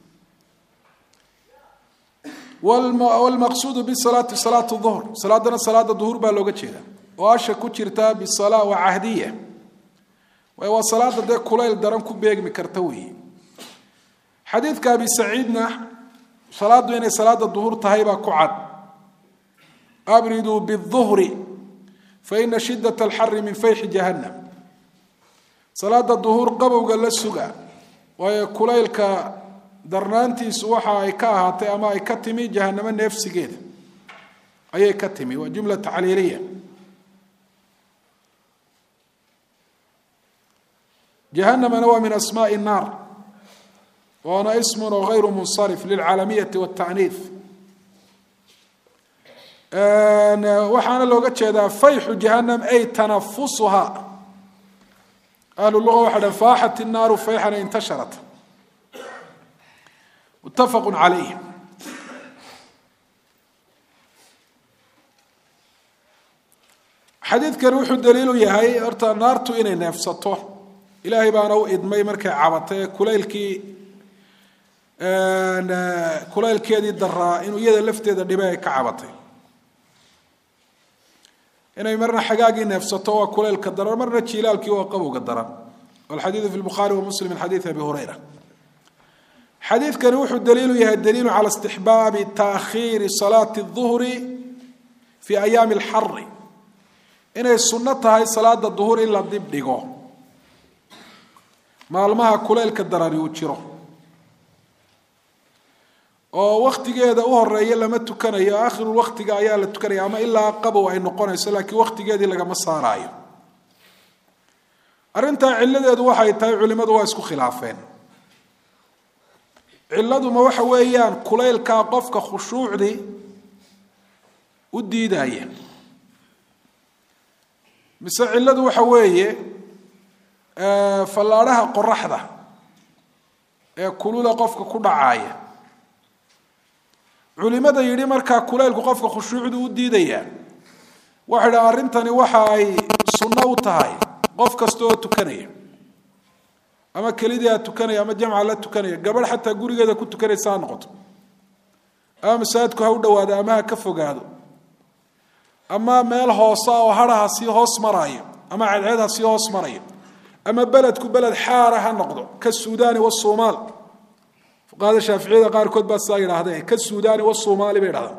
والمقصود بالصلاة صلاة الظهر صلاة الظهر باللغة كذا واشا كتيرتا بالصلاة وعهدية وهو صلاة ده كليل درن كبيق مكرتوي حديث كابي سعيدنا صلاة بين صلاة الظهر تهيبا كعد أبردوا بالظهر فإن شدة الحر من فيح جهنم صلاة الظهر قبو قال السقع وهي كليل درنانتي سوحا أي كاهاتي أما أي كتمي جهنم النفس كده أي كتمي وجملة تعليلية جهنم نوع من أسماء النار وأنا اسم غير منصرف للعالمية والتعنيف وحانا لو قلت هذا فيح جهنم أي تنفسها قالوا اللغة واحدة فاحت النار فيحا انتشرت متفق عليه حديث كروح الدليل يهي ارتا نارتو إني نفسته إلهي بانو إدمي مركي عبطي كليلكي kulaylkeedii daraa inuu iyada lafteeda dhibe ay ka cabatay inay marna xagaagii neefsato waa kulaylka daran marna jiilaalkii waa qabowga daran والحديث في البخاري ومسلم من حديث أبي هريرة حديث كان وحو دليل على استحباب تأخير صلاة الظهر في أيام الحر إن السنة هاي صلاة الظهر إلا الضب ديقو ما المها كليل كالدراري وتشيرو ووقت جاء أهر رأي لما تكن يا آخر الوقت جاء يا لتكن يا ما إلا قبوا أي نقون يسلك وقت جاء دي لقى مصارايو أرنت علده waxay tahay culimadu waa isku khilaafeen ciladu ma waxa weeyaan kuleylka qofka khushuucdi u diidaya mise ciladu waxa weeye falaaraha qoraxda ee kulula qofka ku dhacaya culimada yiri marka kuleylku qofka khushuucdi u diidaya waxa arintani waxa ay sunna u tahay qof kasto oo tukanaya ama kaliya tukanaya ama jamca la tukanaya gabadh xataa gurigeeda ku tukanaysa noqoto ama masaajidku ha u dhawaado ama ka fogaado ama meel hoos oo haraha si hoos marayo ama cadceedha si hoos marayo ama beledku beled xaara ha noqdo ka Suudaan iyo Soomaal fuqaada Shaafiicida qaar kood baa saa yiraahdeen ka Suudaan iyo Soomaali bay yiraahdaan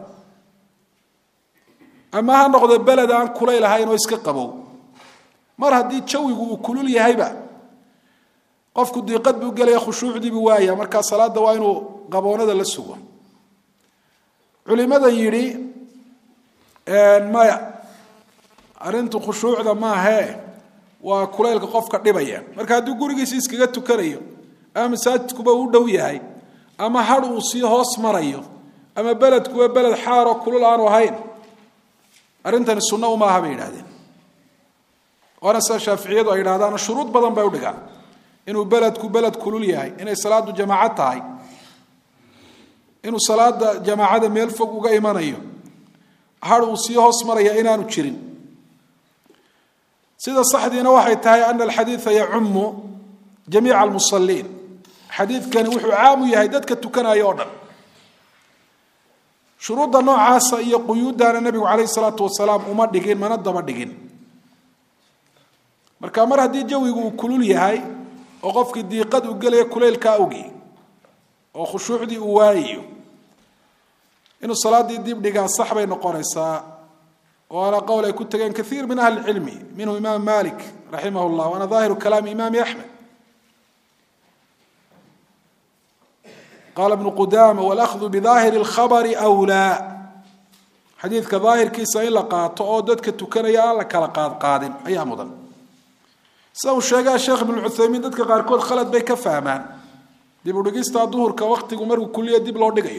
ama ha noqdo beled aan kulaylahayn oo iska qabow mar haddii jawigu uu kulul yahayba qofku diiqad buu galay khushuucdii buu waaya marka salaada waa inuu qaboonada la sugo culimada yiri maya arintu khushuucda ma aha waa kulaylka qofka dhibaya marka haddii gurigiisa iskaga tukanayo ama masaajidkuba u dhow yahay ama har uu si hoos marayo ama beledku waa beled xaar oo kulul aan ahayn arintan sunna uma aha bay yiraahdeen وانا شافعيده ay yiraahdaan shuruud badan bay u dhigaan inuu beledku beled kulul yahay inay salaadu jamaacad tahay inuu salaada jamaacada meel fog uga imanayo har uu si hoos maraya inaanu jirin sida saxdiina waxay tahay an alhadith ya'ummu jami' almusallin hadithkan wuxuu caam u yahay dadka tukanayo dhan shuruudda noocaas iyo quyuudana nabiga kaleey salaatu wasalaam uma dhigin mana daba dhigin marka mar hadii jawigu uu kulul yahay oo qofkii diiqad u galay kuleylka awgi oo khushuucdi uu waayo inuu salaadii dib dhigaa sax bay noqonaysaa oo ana qowl ay ku tageen kathiir min ahli ilmi minhu imam malik rahimahullah wa ana zahiru kalam imam ahmad قال ابن قدامه والاخذ بظاهر الخبر اولى حديث كظاهر كيسا إلا قاطع أو ددك تكنيا الله كلا قادم أيها مضن سو شجع الشيخ ابن العثيمين دتك قاركود خلط بي كفهمان دي بودغيستا ظهر كوقتي مرو كليه ديب لو دغيو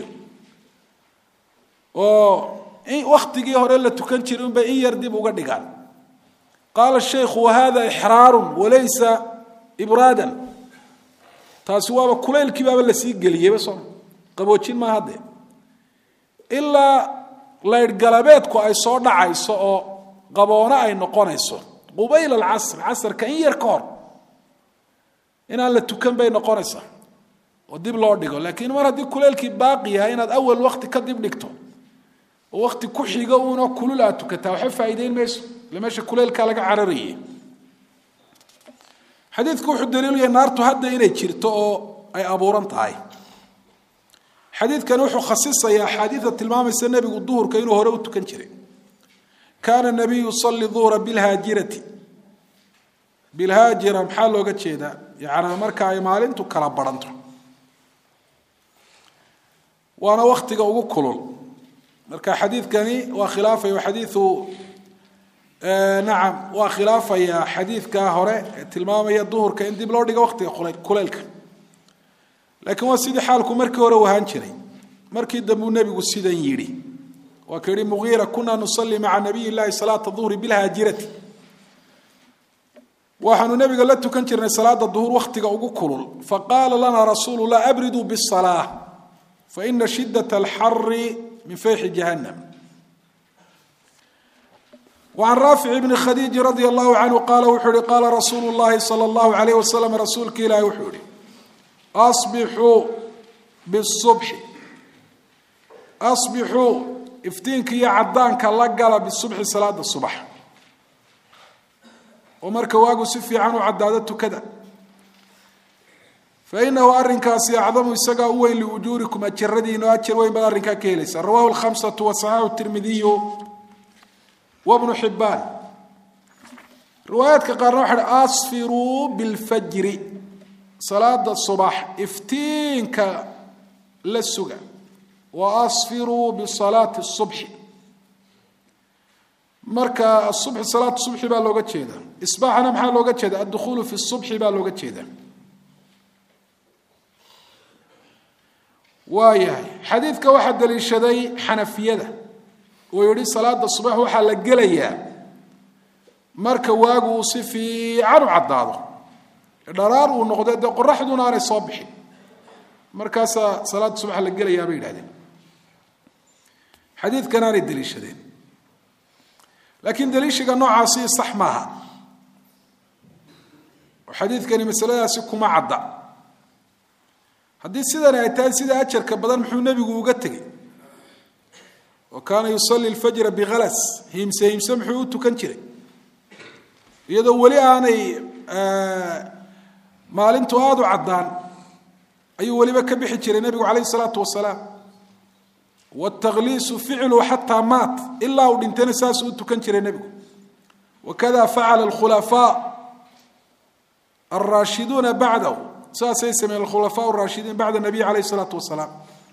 او اي وقتي هore la tukan jirin ba in yar dib uga dhigaan قال الشيخ وهذا احرار وليس ابرادا taasi waa kuleelkii baa la sii galiyay ba soo qaboojin ma hadde illa layr galabeedku ay soo dhacayso oo qaboona ay noqonayso قبيل العصر كان يركور إن الله تكن بين قرصة وديب لورديغو لكن مرة دي كلالكي باقية إن أول وقت كديب نكتو ووقت كحي قونا كل لا تكتا وحفا إيدين ميس لماشي كلالكا لقى عررية حديث كوحو الدليل ينار تهدى إلي تشيرتو أي أبوران تاي حديث كان وحو خصيصة يا حديثة المام السنبي والظهر كينو هرو تكن شري كان النبي يصلي الظهر بالهاجرة محل لوغا جيدا يعني marka ay maalintu kala baranto وانا وقتiga ugu kulul marka xadiidkani waa khilaafay xadiithu نعم waa khilaafay xadiidka hore tilmaamaya duhurka in dib loo dhigo waqtiga kuleelka laakiin waa sidii xaalku markii hore wahan jiray markii dambu nabigu sidan yiri وكريم مغيرة كنا نصلي مع نبي الله صلاة الظهر بالهاجرة وحن النبي قال لك كنترنا صلاة الظهر وقتك أقول فقال لنا رسول الله أبردوا بالصلاة فإن شدة الحر من فيح جهنم وعن رافع بن خديج رضي الله عنه قال وحوري قال رسول الله صلى الله عليه وسلم رسول كلا وحوري أصبحوا بالصبح أصبحوا افتينك يا عدانك الله قال بالصبح صلاة الصبح ومرك واقو سفي عنه عدادته كذا فإنه أرنكاس أعظم السقا وين لأجوركم أجردين وأجر وين بأرنكا كيلس رواه الخمسة وصححه الترمذي وابن حبان روايات كقرن واحد أصفروا بالفجر صلاة الصباح افتينك للسقا وأصفروا بصلاة الصبح مركا الصبح صلاة الصبح بقى لوجا جيدا إصباحنا محل لوجا جيدا الدخول في الصبح بقى لوجا جيدا واياي حديث كواحد دليل شدي حنفية ويريد صلاة الصبح وحل الجلية مركا واجو صفي عرو عضاضه الضرار والنقطة قرح دون نار الصبح مركز صلاة الصبح الجلية بين هذا حديث كان الدليل شديد لكن دليل شيء نوع عصي صح معها وحديث كان مسألة سكوا مع عضا حديث سيدنا يتال سيدنا أشر كبدان محمد النبي وقتك وكان يصلي الفجر بغلس هم سمحوا تكنشري يدولي أنا مالنت هذا عضان أي ولي بكبح جري النبي عليه الصلاة والسلام والتغليس فعله حتى مات إلا ودنتين ساس تكنشر النبي وكذا فعل الخلفاء الراشدون بعده ساس يسمى الخلفاء الراشدين بعد النبي عليه الصلاة والسلام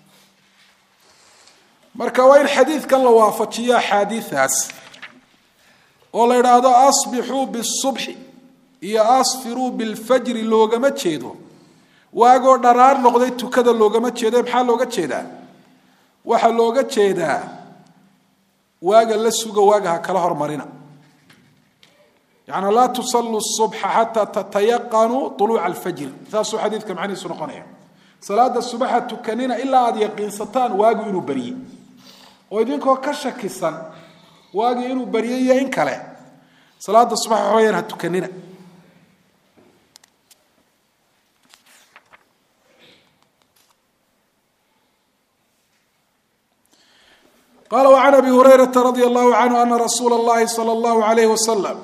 مركوين الحديث كان لوافقيا حديثاس والله يراد أصبحوا بالصبح يا أصفروا بالفجر لوغما تشيدو واغو درار نقدي تكدا لوغما تشيدا بحال لوغا تشيدا waxa looga jeedaa waaga la suga waagaha kala hormarina يعني لا تصلوا الصبح حتى تتيقنوا طلوع الفجر ثاسو حديث كم عني سنقنيه صلاة الصبح تكنينا إلا أن يقين ستان واقو إنو بري ويدينكو كشكسان واقو إنو بري ينك له صلاة الصبح وينها تكنينا قال وعن أبي هريرة رضي الله عنه أن رسول الله صلى الله عليه وسلم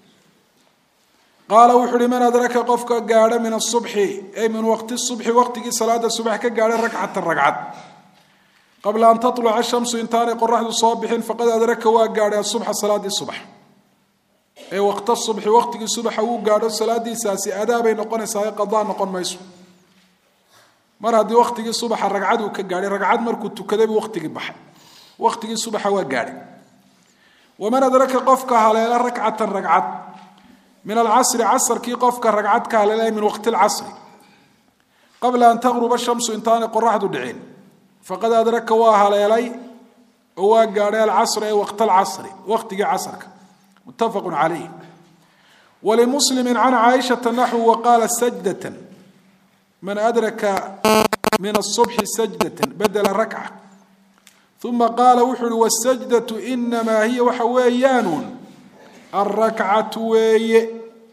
قال وحري من أدرك قفك قاعدة من الصبح أي من وقت الصبح وقت صلاة الصبح كقاعدة ركعة قبل أن تطلع الشمس إنتان قرح الصبح فقد أدرك وقاعدة الصبح صلاة الصبح أي وقت الصبح وقت الصبح وقاعدة صلاة ساسي أداء بين قن ساي قضاء نقن ميسو مرة دي وقت الصبح الركعة وكقاعدة ركعة مركوت كذب وقت البحر وقت الصبح وقاعدة ومن أدرك قفك على ركعة من العصر عصر كي قفك ركعتك على من وقت العصر قبل أن تغرب الشمس إنتان قرحة الدعين فقد أدرك واها ليلي وقاعدة العصر وقت العصر وقت عصرك متفق عليه ولمسلم عن عائشة نحو وقال سجدة من أدرك من الصبح سجدة بدل ركعة ثم قال وحل والسجدة إنما هي وحويان الركعة وي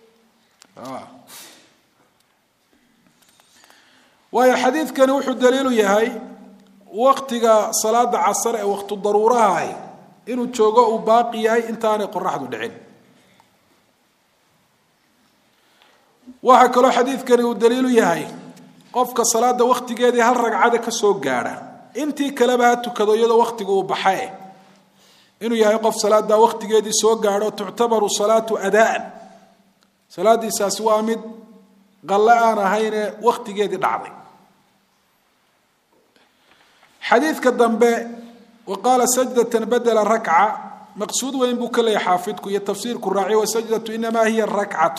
وهي حديث كان وحل دليل يهي وقت صلاة عصر وقت الضرورة هاي إنه تشوقه باقي هاي إنتاني قرح دعين وحكى له حديث كان دليل يهي قفك صلاة وقت جادي هل ركعة كسوق قاره intii kaleba tukado iyada waqtiga uu baxay inuu yahay qof salaada waqtigeedii soo gaaro tu'tabaru salatu adaan salaadii saasi waa mid qallaan ahayne waqtigeedii dhacday xadiidka dambe وقال سجدة بدل ركعة مقصود وين بكل يحافظك يا تفسير كراعي وسجدة إنما هي الركعة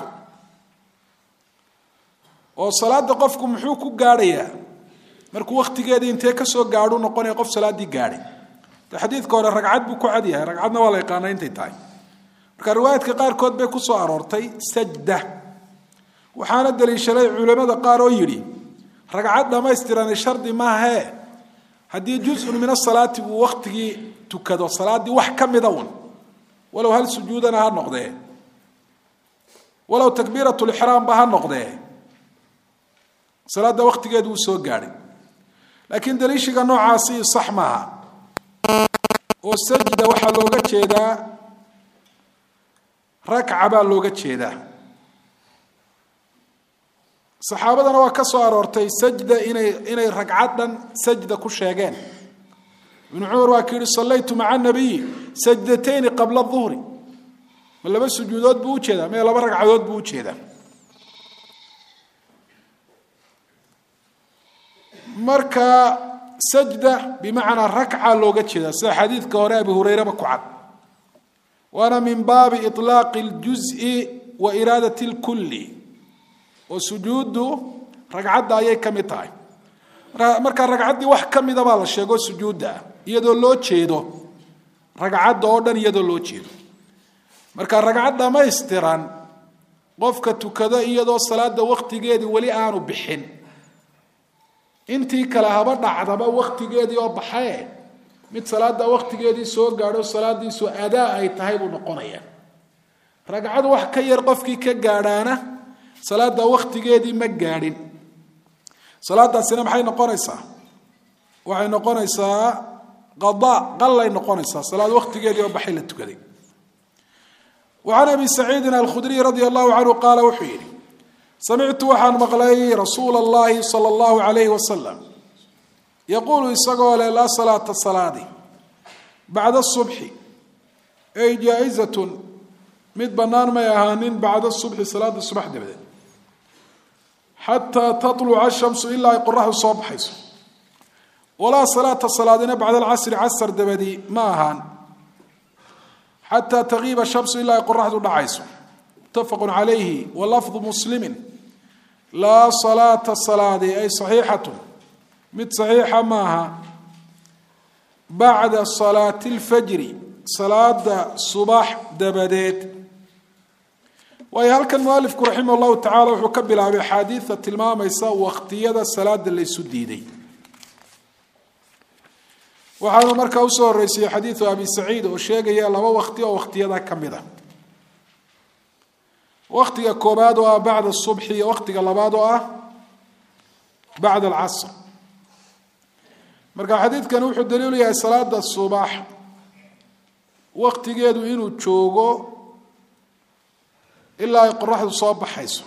وصلاة قفكم محوك قارية markuu waqtigeedii intee ka soo gaadho noqonay qof salaadii gaaray xadiidka hore ragcad buu ku cad yahay ragcadna waa la yaqaan intay tahay marka riwaayadka qaar kood bay ku soo aroortay sajda waxaana daliishaday culimada qaar oo yiri ragcad dhamaystiran shardi ma aha hadii juz'un min as-salati buu waqtigii tukado salaadii wax kamida wan walaw hal sujuudana ha noqdee walaw takbiratul ihram ba ha noqdee salaada waqtigeedu soo gaaray laakiin daliishiga noocaasi sax maaha oo sajda waxaa looga jeedaa rakca baa looga jeedaa saxaabadana waa ka soo aroortay sajda inay ragcaddan sajda ku sheegeen ibnu cumar waa ka yidhi sallaytu maca nabiyi sajdatayni qabla duhri ma laba sujuudood buu ujeedaa ma laba ragcadood buu ujeedaa marka sajda bimacnaa rakca looga jeedaa sida xadiidka hore abi hurayraba ku cad waana min baabi iطlaaqi اljuz'i wa iraadati اlkulli oo sujuuddu ragcadda ayay ka mid tahay marka ragcaddii wax ka mida baa la sheego sujuudda ah iyadoo loo jeedo ragcadda oo dhan iyadoo loo jeedo marka ragcad dhamaystiran qofka tukada iyadoo salaada waqtigeedii weli aanu bixin intii kale haba dhacdaba waqtigeedii oo baxaye mid salaada waqtigeedii soo gaadho salaadiisu adaa ay tahay buu noqonaya ragcad wax ka yar qofkii ka gaadhaana salaada waqtigeedii ma gaadhin salaadaasina maxay noqonaysaa waxay noqonaysaa qadaa qallay noqonaysaa salaad waqtigeedii oo baxay la tukaday وعن أبي سعيد الخدري رضي الله عنه قال وحيد سمعت وحن مقلي رسول الله صلى الله عليه وسلم يقول يسقول لا صلاة الصلاة بعد الصبح أي جائزة مد بنان ما يهانين بعد الصبح صلاة الصبح دبدا حتى تطلع الشمس إلا يقرح الصبح ولا صلاة الصلاة بعد العصر عصر دبدي ما هان حتى تغيب الشمس إلا يقرح دعيس متفق عليه ولفظ مسلم لا صلاة الصلاة أي صحيحة مت صحيحة معها بعد صلاة الفجر صلاة الصباح دبديت وهل كان مؤلف رحمه الله تعالى وحكبل على حديثة المام يساو واختياد الصلاة اللي سديدي وهذا مركز أوسع الرئيسي حديث أبي سعيد والشيخ يا لما واختياد كمذا وقتها كوبادها بعد الصبح وقتها لبادها بعد العصر مركا حديث كان وحو دليل يا صلاة الصباح وقتها إنو تشوغو إلا يقرح الصباح حيث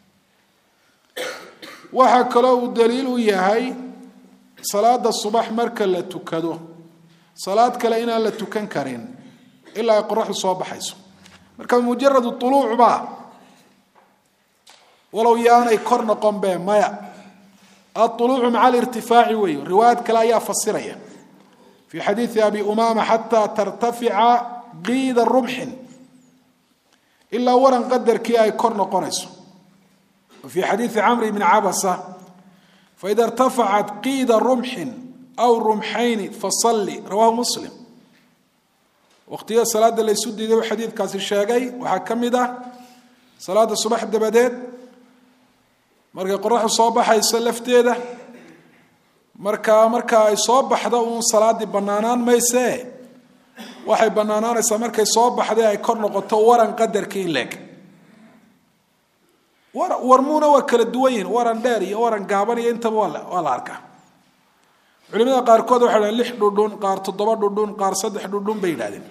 وحكى له الدليل ياهي صلاة الصباح مركا لا تكدو صلاة كلا إنا لا تكن كرين إلا يقرح الصباح حيث مركا مجرد الطلوع بقى ولو يانا يكرن قم به مايا الطلوع مع الارتفاع وي رواية كلا يا فسرية في حديث أبي أمامة حتى ترتفع قيد الرمح إلا ورن قدر كي يكرن قنس وفي حديث عمرو بن عبسة فإذا ارتفعت قيد رمح أو رمحين فصلي رواه مسلم وقتها صلاة اللي يسد ذو حديث كاس الشاقي وحكم ده صلاة الصباح الدبدات marka qorraxdu soo baxayso lafteeda marka ay soo baxdo uu salaadi banaanaan mayse waxay banaanaanaysaa markay soo baxday ay kor noqoto waran qadarkii leeg warmuna waa kala duwan yihiin waran dheer iyo waran gaaban iyo intaba waa la arkaa culimada qaarkood waxay dhahaan 6 dhudhun qaar 7 dhudhun qaar 3 dhudhun bay yiraahdeen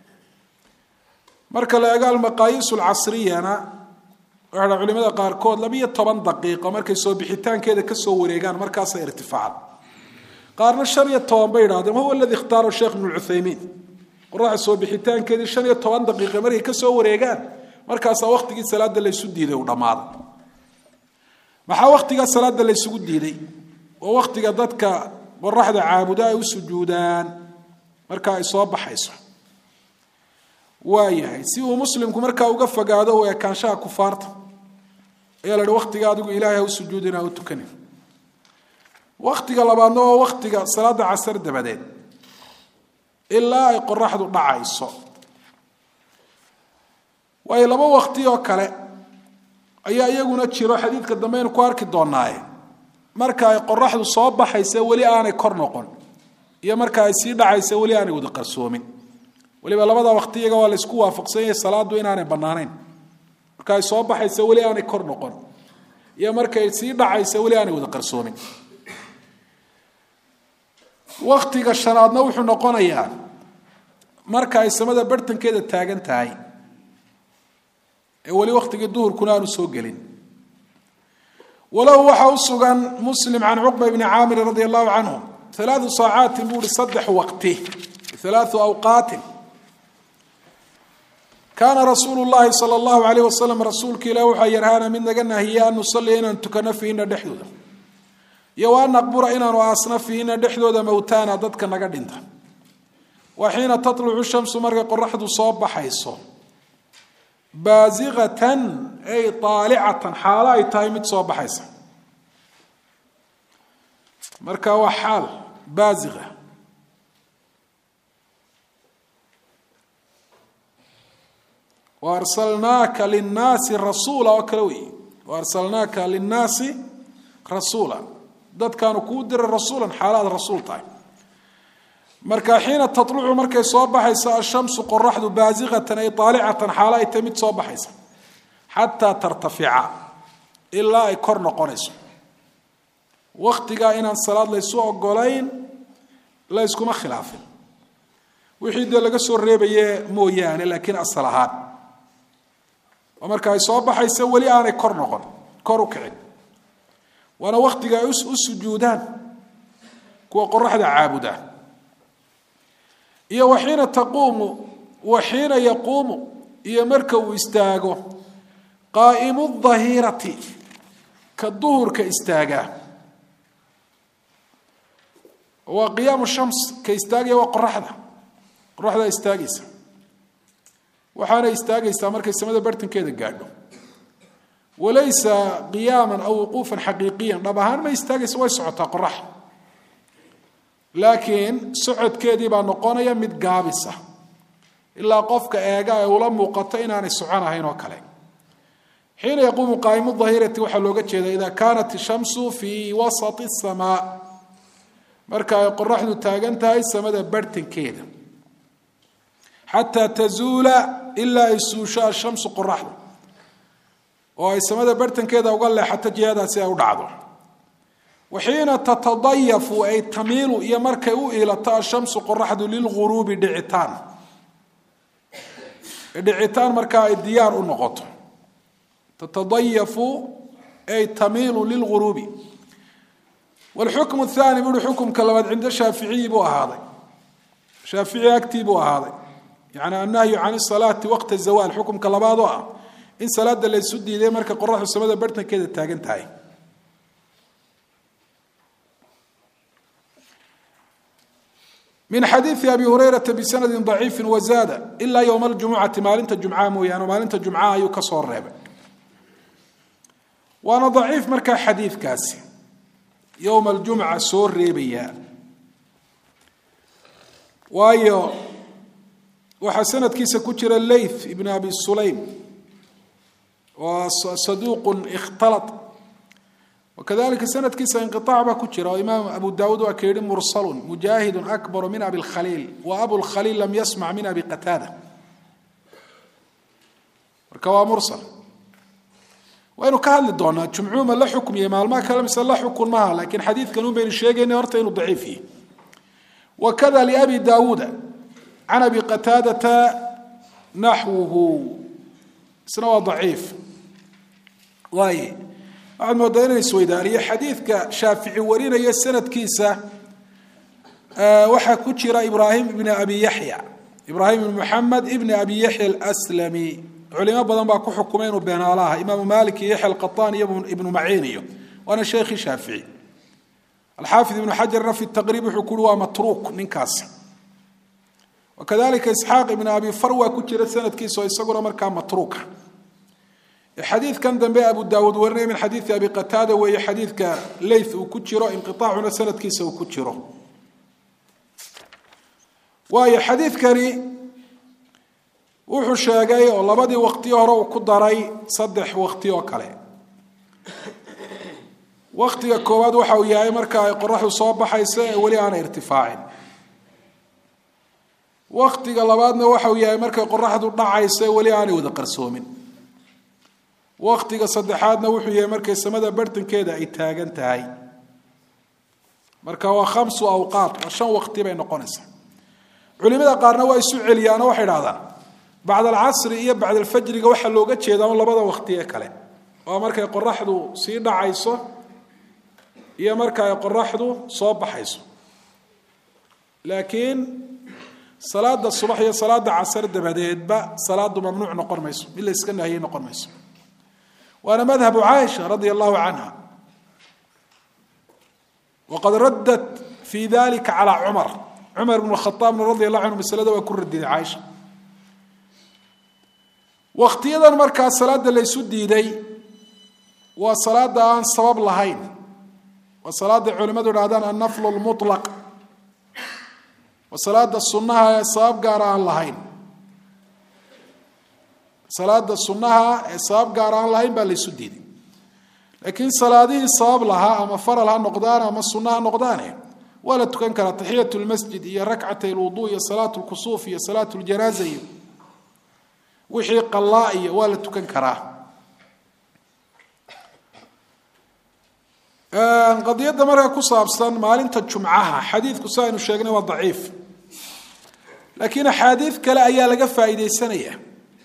marka la eego al-maqaayisul casriyana waxaa culimada qaarkood 12 daqiiqo markay soo bixitaankeeda ka soo wareegaan markaas ay irtifaacan qaarna 15 bay yiraahdeen huwa alladhi ikhtara Sheikh Ibn Uthaymeen qura'a soo bixitaankeeda 15 daqiiqo markay ka soo wareegaan markaas waqtigii salaada la isu diiday u dhamaado waxa waqtiga salaada la isugu diiday oo waqtiga dadka qorraxda caabuda ay u sujuudaan marka ay soo baxayso waayahay si uu muslimku marka uga fogaado oo kaanshaha kufaarta ayaa la waqtiga adigu ilaahay u sujuudina u tukanin waqtiga labaadna waa waqtiga salaada casr dabadeed ilaa ay qorraxdu dhacayso way laba waqti oo kale ayaa iyaguna jiro xadiidka dambe ku arki doonaaye marka ay qorraxdu soo baxayso wali aanay kor noqon iyo marka ay sii dhacayso wali aanay wada qarsoomin waliba labada waqtiga waa la isku waafaqsan yahay salaadu inaanay banaanayn marka ay soo baxayso wali aanay kor noqon iyo marka ay sii dhacayso wali aanay wada qarsoomin waqtiga shanaadna wuxuu noqonayaa marka ay samada bartankeeda taagan tahay ee wali waqtiga duhurkuna aanu soo gelin walaw waxa usugan muslim can uqba ibn aamir radiyallahu anhu 3 saacaat buu saddex waqti 3 awqaat كان رسول الله صلى الله عليه وسلم رسولك لا وحى يرهانا من نجنا هي أن نصلي إن تكنا فينا دحدودا يوان نقبر إن رأسنا فينا دحدودا موتانا ضدك نجدينها وحين تطلع الشمس مرق قرحة صوب حيصو بازغة أي طالعة حالا تايمت صوب حيصو مركا وحال بازغة وارسلناك للناس رسولا وكلوي وارسلناك للناس رسولا دد كانوا كودر رسولا حالات رسول تاي marka xiina tatlucu markay soo baxaysa shamsu qorraxdu baasiqatan ay taali'atan xaalay tamid soo baxaysa hatta tartafi'a illa ay kor noqonayso waqtiga inaan salaad la soo ogolayn la iskuma khilaafin wixii laga soo reebaye mooyaane laakiin asalahaad marka ay soo baxaysa wali aanay kor noqon kor u kicin wana waqtiga ay u sujuudaan kuwa qorraxda caabuda iyo waxiina taquumu waxiina yaquumu iyo marka uu istaago qaa'imu dhahirati ka duhurka istaaga wa qiyam shams ka istaaga waa qorraxda istaagaysa waxaana istaagaysa markay samada bartankeeda gaadho walaysa qiyaman aw wuqufan haqiqiyan dhabahan ma istaagaysa way socotaa qorrax laakiin socodkeedii baa noqonaya mid gaabisa ilaa qofka eega ay ula muuqato inaanay soconahayn oo kale xiina yaquumu qaa'imu dhahirati waxa looga jeedaa ida kaanat shamsu fi wasati as-samaa marka ay qorraxdu taagan tahay samada bartankeeda حتى تزول إلا يسوشا الشمس قرحه ويسمى برتن كذا وقال له حتى جهاد سيأو دعضه وحين تتضيف أي تميل يمركو إلى الشمس قرحه للغروب دعتان مركا الديار النقط تتضيف أي تميل للغروب والحكم الثاني من حكم كلمات عند الشافعي بو هذا شافعي أكتب هذا يعني النهي عن الصلاة وقت الزوال حكم كلاباضوها إن صلاة اللي يسدي ليه مركا قراح السماء برتنا كده تاجنت هاي من حديث أبي هريرة بسند ضعيف وزاد إلا يوم الجمعة مالنت الجمعة مويان ومالنت الجمعة يكسر رابع وأنا ضعيف مركا حديث كاسي يوم الجمعة سور ريبيا وايو وحسنت كيس كتر الليث ابن أبي السليم وصدوق اختلط وكذلك سنة كيس انقطاع بكتر وإمام أبو داود وكير مرسل مجاهد أكبر من أبي الخليل وأبو الخليل لم يسمع من أبي قتادة ركوا مرسل وإنه كان للدونا جمعوما لا حكم يمال ما كلام لا حكم معها لكن حديث كانوا بين الشيخين يرتين ضعيف فيه وكذا لأبي داود عن أبي قتادة نحوه سنوى ضعيف واي بعد ما دينا السويدارية حديث كشافعي ورينا يسند كيسة وحا كتشر إبراهيم بن أبي يحيى إبراهيم بن محمد ابن أبي يحيى الأسلمي علماء بدن باكو حكمين وبين الله إمام مالك يحيى القطاني ابن معيني وأنا شيخي شافعي الحافظ ابن حجر في التقريب حكولوا متروك ننكاس وكذلك إسحاق ابن أبي فروة كتير سنة كيسو يسقر مركا متروك الحديث كان دنبي أبو داود ورني من حديث أبي قتادة وهي حديث كليث وكتير انقطاعنا سنة كيسو وكتير وهي حديث كري وحشاقي والله بدي وقتي هرو كدري صدح وقتي وكله وقتي كواد وحوياي مركا قرح صوب حيسه ولي أنا ارتفاعي وقتي لبادنا وحوياي مركا قرحdu dhacaysa wali aan wada qarsoomin waqtiga saddexaadna wuxuu yahay markay samada bartankeeda ay taagan tahay marka waa 5 awqaat wa 5 waqti bay noqonaysaa culimada qaarna waa isu celiyaan waxay yiraahdaan bacda al-asr iyo bacda al-fajr waxa looga jeedaa labada waqti ee kale oo markay qorraxdu sii dhacayso iyo markay qorraxdu soo baxayso laakiin salaada subax iyo salaada casr dabadeedba salaadu mamnuuc noqon mayso illa iska nahiyay noqon mayso waana madhab Aisha radiyallahu anha وقد ردت في ذلك على عمر بن الخطاب رضي الله عنه مسألة وكرد عائشة واختيادا مركا صلاة ليسو ديدي وصلاة عن صواب لهين وصلاة علماء العدان النفل المطلق وصلاة السنة صواب قاران لهين صلاة السنة صواب قاران لهين بل ليسو ديدي لكن صلاة صواب لها أما فر لها نقدان أما السنة نقدانه ولا تكنكر تحية المسجد هي ركعتي الوضوء هي صلاة الكسوف هي صلاة الجنازة وحيق الله ولا تكنكره قضية مرة كصابصا مالين تجمعها حديث كسائن الشيخنا والضعيف لكن حديث كلا أيها لقى فائدة سنية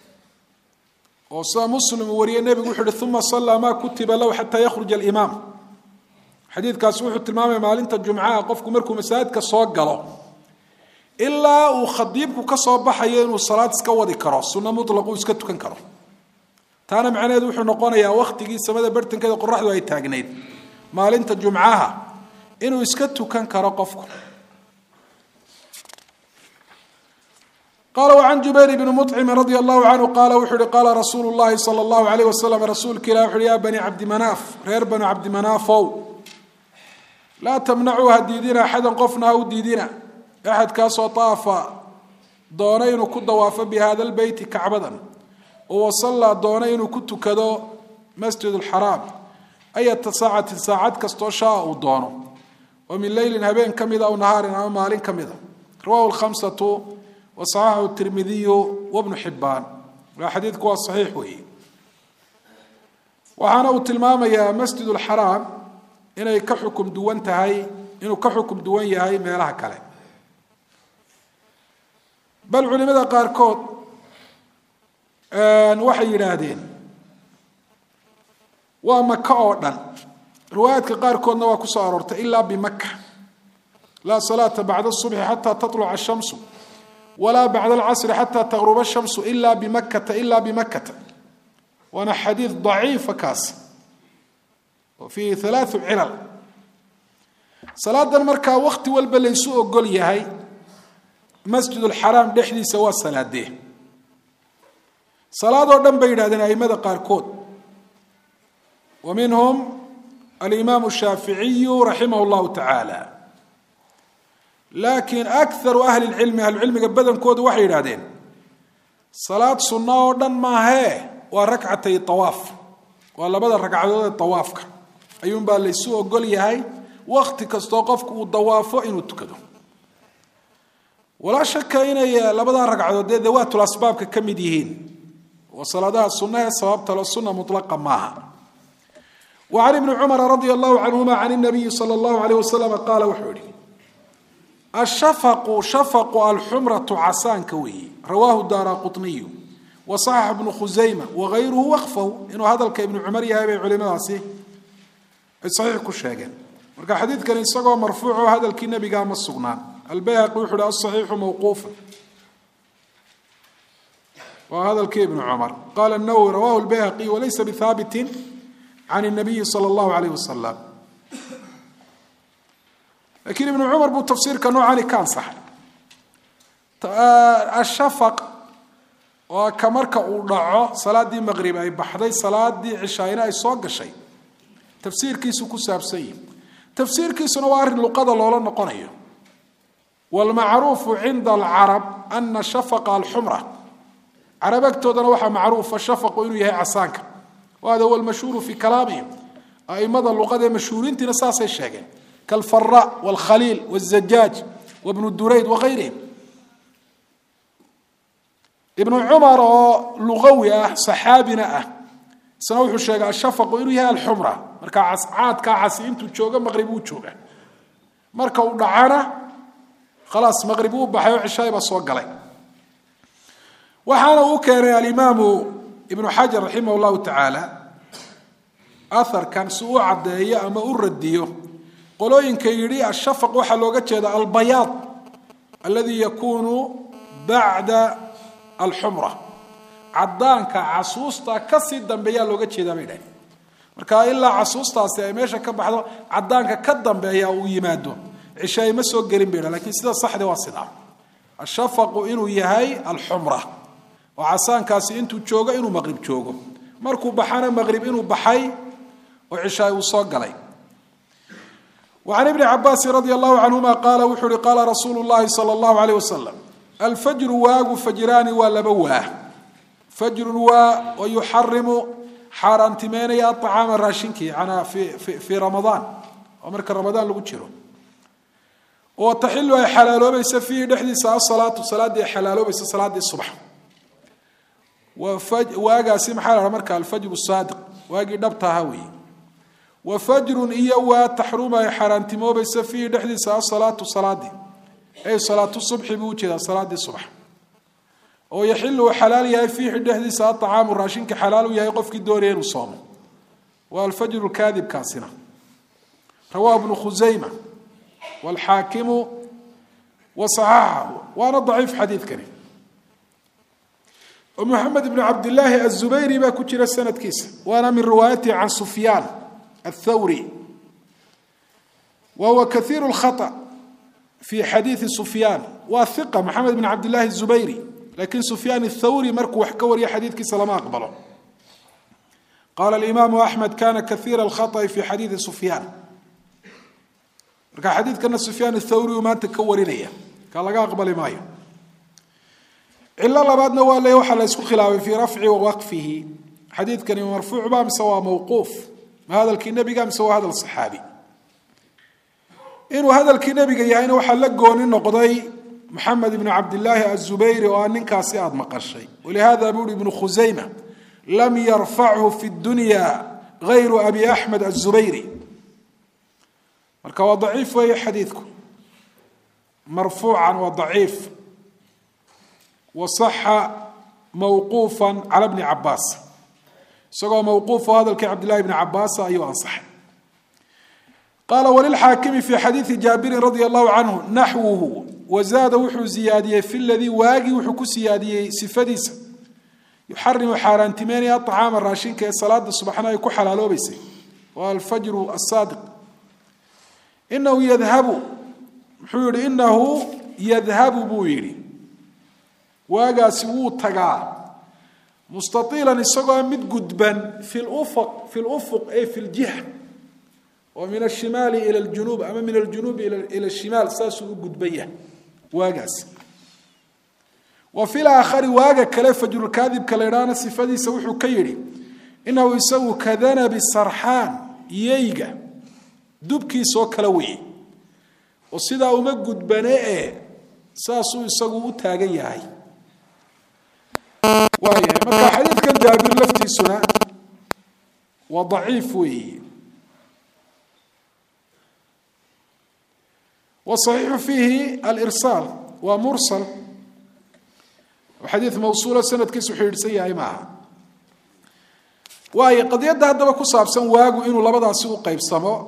وصا مسلم وري النبي يقول ثم صلى ما كتب له حتى يخرج الإمام حديث كاسوح التلمام مالين تجمعها قفكم مركم مساعد كصوق قالوا إلا وخضيبك كصوب حيين والصلاة سكودي كراس سنة مطلق وسكتوا كن كراس تانا معنا دوح نقونا يا وقت جي سماذا برتن كذا قرح ذو يتاجنيد مالين تجمعها إنه يسكتوا كن كراس قفكم قال وعن جبير بن مطعم رضي الله عنه قال وحر قال رسول الله صلى الله عليه وسلم رسول كلا وحر يا بني عبد مناف غير بني عبد مناف لا تمنعوا هديدنا أحدا قفنا وديدنا أحد كاسو طاف دونين كد واف بهذا البيت كعبدا وصلى دونين كنت كذا مسجد الحرام أي ساعة كستوشاء ودونه ومن ليل هبين كمذا أو نهار أو مال كمذا رواه الخمسة وصححه الترمذي وابن حبان والحديث كوا صحيح وهي وأنا وتلمام يا مسجد الحرام إنه يكحكم دوان تهاي إنه كحكم دوان يهاي ما لها كلام بل علماء قاركود وحي ينادين ومكة أيضا روايات قاركود نواكو صارورت إلا بمكة لا صلاة بعد الصبح حتى تطلع الشمس ولا بعد العصر حتى تغرب الشمس إلا بمكة وانا حديث ضعيف كاس وفيه 3 علل صلاة المركة وقت والبليسوء قول يهي مسجد الحرام دحدي سوا صلاة دي صلاة ودن بيدادين أي مدى قاركود ومنهم الإمام الشافعي رحمه الله تعالى لكن أكثر أهل العلم قبضا كود وحي رادين صلاة سنة ودن ما هي وركعتي الطواف ولا بدل ركعتي الطواف أيون بالليسوء قول يهي وقت كستوقفك والضواف إنو تكدو ولا شك إن لبدا ركعتي ذوات الأسباب كمديهين وصلاة السنة صوابت السنة مطلقا معها وعن ابن عمر رضي الله عنهما عن النبي صلى الله عليه وسلم قال وحوري الشفق شفق الحمرة عسان كوي رواه الدارقطني وصحح ابن خزيمة وغيره وقفه إنه هذا ابن عمر يهابي علماء صحيح كشاجن مركا حديث كان يسقى مرفوع هذا الكنبي قام السغنان البيهقي يقول الصحيح موقوفا وهذا ابن عمر قال النووي رواه البيهقي وليس بثابت عن النبي صلى الله عليه وسلم لكن ابن عمر بالتفسير كنوعاني كان صح الشفق وكمركا ودعو صلاة دي مغرب أي بحدي صلاة دي عشاينا أي صوق الشيء تفسير كيسو كساب سيء تفسير كيسو نوار اللقاء اللولا نقنيه والمعروف عند العرب أن شفق الحمرة عربك تودنا وحا معروف الشفق إنه يهي عسانك وهذا هو المشهور في كلامهم أي مدى اللغة مشهورين تنساس الشيء كالفراء والخليل والزجاج وابن الدريد وغيرهم ابن عمر لغوي صحابنا سنوح الشيء الشفق إنه يهي الحمرة مركا عاد كعسي انتو تشوغا مغربو تشوغا marka uu dhacana khalaas maqrib uu baxay oo cishaay ba soo galay waxaana uu keenay al-imaam ibn Hajar rahimahullahu ta'ala athar kan suu cadeeyo ama u radiyo qolooyinka yiri ashafaq waxa looga jeeda al-bayad alladhi yakunu ba'da al-humra cadaanka casuusta ka sii dambeeya looga jeedaa bay dhahay marka ilaa casuustaasi ay meesha ka baxdo cadaanka ka dambeeya uu yimaado cishaay ma soo gelin bay laakiin sida saxda waa sida ashafaqu inuu yahay al-humra wa casaankaasi intuu joogo inuu maqrib joogo markuu baxana maqrib inuu baxay oo cishaay uu soo galay وعن ابن عباس رضي الله عنهما قال وحر قال رسول الله صلى الله عليه وسلم الفجر واق فجران ولبواه فجر ويحرم حارنتمين يا طعام الراشنكي انا في رمضان عمرك رمضان لو جيرو وتحل حلالو بيس فيه دحديس الصلاه صلاه حلالو بيس صلاه الصبح واقا سمحال مركا الفجر الصادق واقي دبتها هوي وفجر إيوا تحرم حرانتمو بيس فيه دحديس الصلاه صلاه أي صلاة الصبح بوجه صلاة الصبح ويحل حلال يا فيه دحديس الطعام الراشين كحلال يا يقف كدورين وصوم والفجر الكاذب كاسنا رواه ابن خزيمة والحاكم وصححه وانا ضعيف حديث كريم ومحمد بن عبد الله الزبيري ما كتير السنة كيس وانا من روايتي عن سفيان الثوري وهو كثير الخطأ في حديث سفيان والثقة محمد بن عبد الله الزبيري لكن سفيان الثوري مركو وحكور يا حديث كيس لما أقبله قال الإمام أحمد كان كثير الخطأ في حديث سفيان حديث كان سفيان الثوري وما تكور إليه قال لك أقبل مايو إلا الله بعد نوال يوحى ليسكو خلاف في رفع ووقفه حديث كان مرفوع بام سوا موقوف ما هذا الكنبي قام سوا هذا الصحابي إنه هذا الكنبي يعني وحلقون إنه قضي محمد بن عبد الله الزبيري وأن كاسياد مقرشي ولهذا يقول ابن خزيمة لم يرفعه في الدنيا غير أبي أحمد الزبيري مركا ضعيف وهي حديثكم مرفوعا وضعيف وصح موقوفا على ابن عباس سقى موقوف هذا عبد الله بن عباس أيوة صح قال وللحاكم في حديث جابر رضي الله عنه نحوه وزاد وحو زيادية في الذي واقي وحكو زيادية سفديس يحرم حارانتمين الطعام الراشين كالصلاة الصبحنا يكو حلالو بيسي والفجر الصادق إنه يذهب حول إنه يذهب بويري واقا سوو تقع مستطيلا السقى مد قدبا في الأفق أي في الجهة ومن الشمال إلى الجنوب أما من الجنوب إلى الشمال ساسو قدبية واقاس وفي الآخر واقا كلا فجر الكاذب كاليران سفادي سوحو كيري إنه يسوي كذنب السرحان ييقى دبكي سو كلوي وصدا وما قدبناء ساسو يسوي تاقياي وايه مركا حديث كان جابر لفتي سنة وضعيف ويه وصحيح فيه الإرسال ومرسل وحديث موصولة سنة كيسو حيرسية معها وايه قد يدى هذا وكصاب سن واقو إنو لبدا سوء قيب سمو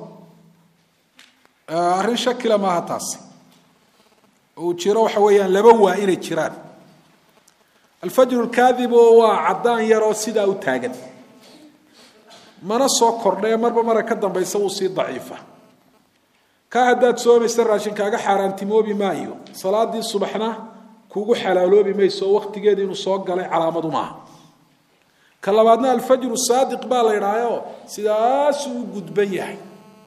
أرين شكل ما هتاسي وشيرو حويا لبوا إني تشيران الفجر الكاذب هو عدان يرو سيدا وتاغن mana soo kordhay marba mara ka dambaysa uu si daciifa ka hadad soo meesha raashin kaaga xaraantimoobi maayo salaadii subaxna kugu xalaaloobi mayso waqtigeedii inuu soo galay calaamadu ma kalabaadna al-fajr as-sadiq baa la yiraayo sidaas uu gudban yahay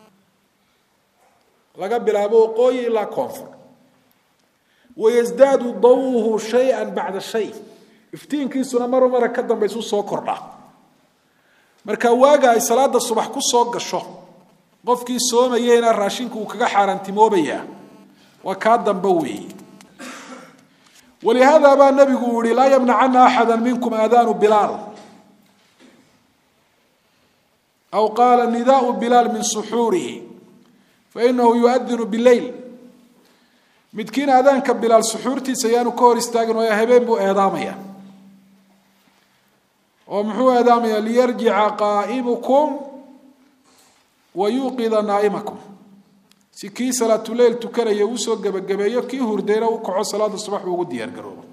laga bilaabo qooy ila koonfur ويزداد ضوءه شيئا بعد شيء iftiinkiisuna mara ka dambayso soo kordha marka waaga ay salaada subax ku soo gasho qofkii soomayeen raashinku uu kaga xaarantimoobaya wa ka dambawi ولهذا با النبي يقول لا يمنعنا احدا منكم اذان بلال او قال نداء بلال من سحوره fainahu yuadinu bileyl midkiin aadaanka bilaal suxuurtiisa ayaanu ka hor istaagin oo habeen buu eedaamaya oo muxuu eedaamaya liyarjica qaa'imukum wa yuuqida naa'imakum si kii salaatuleyl tukanaya uu soo gabagabeeyo kii hurdayna u kaco salaada subax uu ugu diyaar garoobo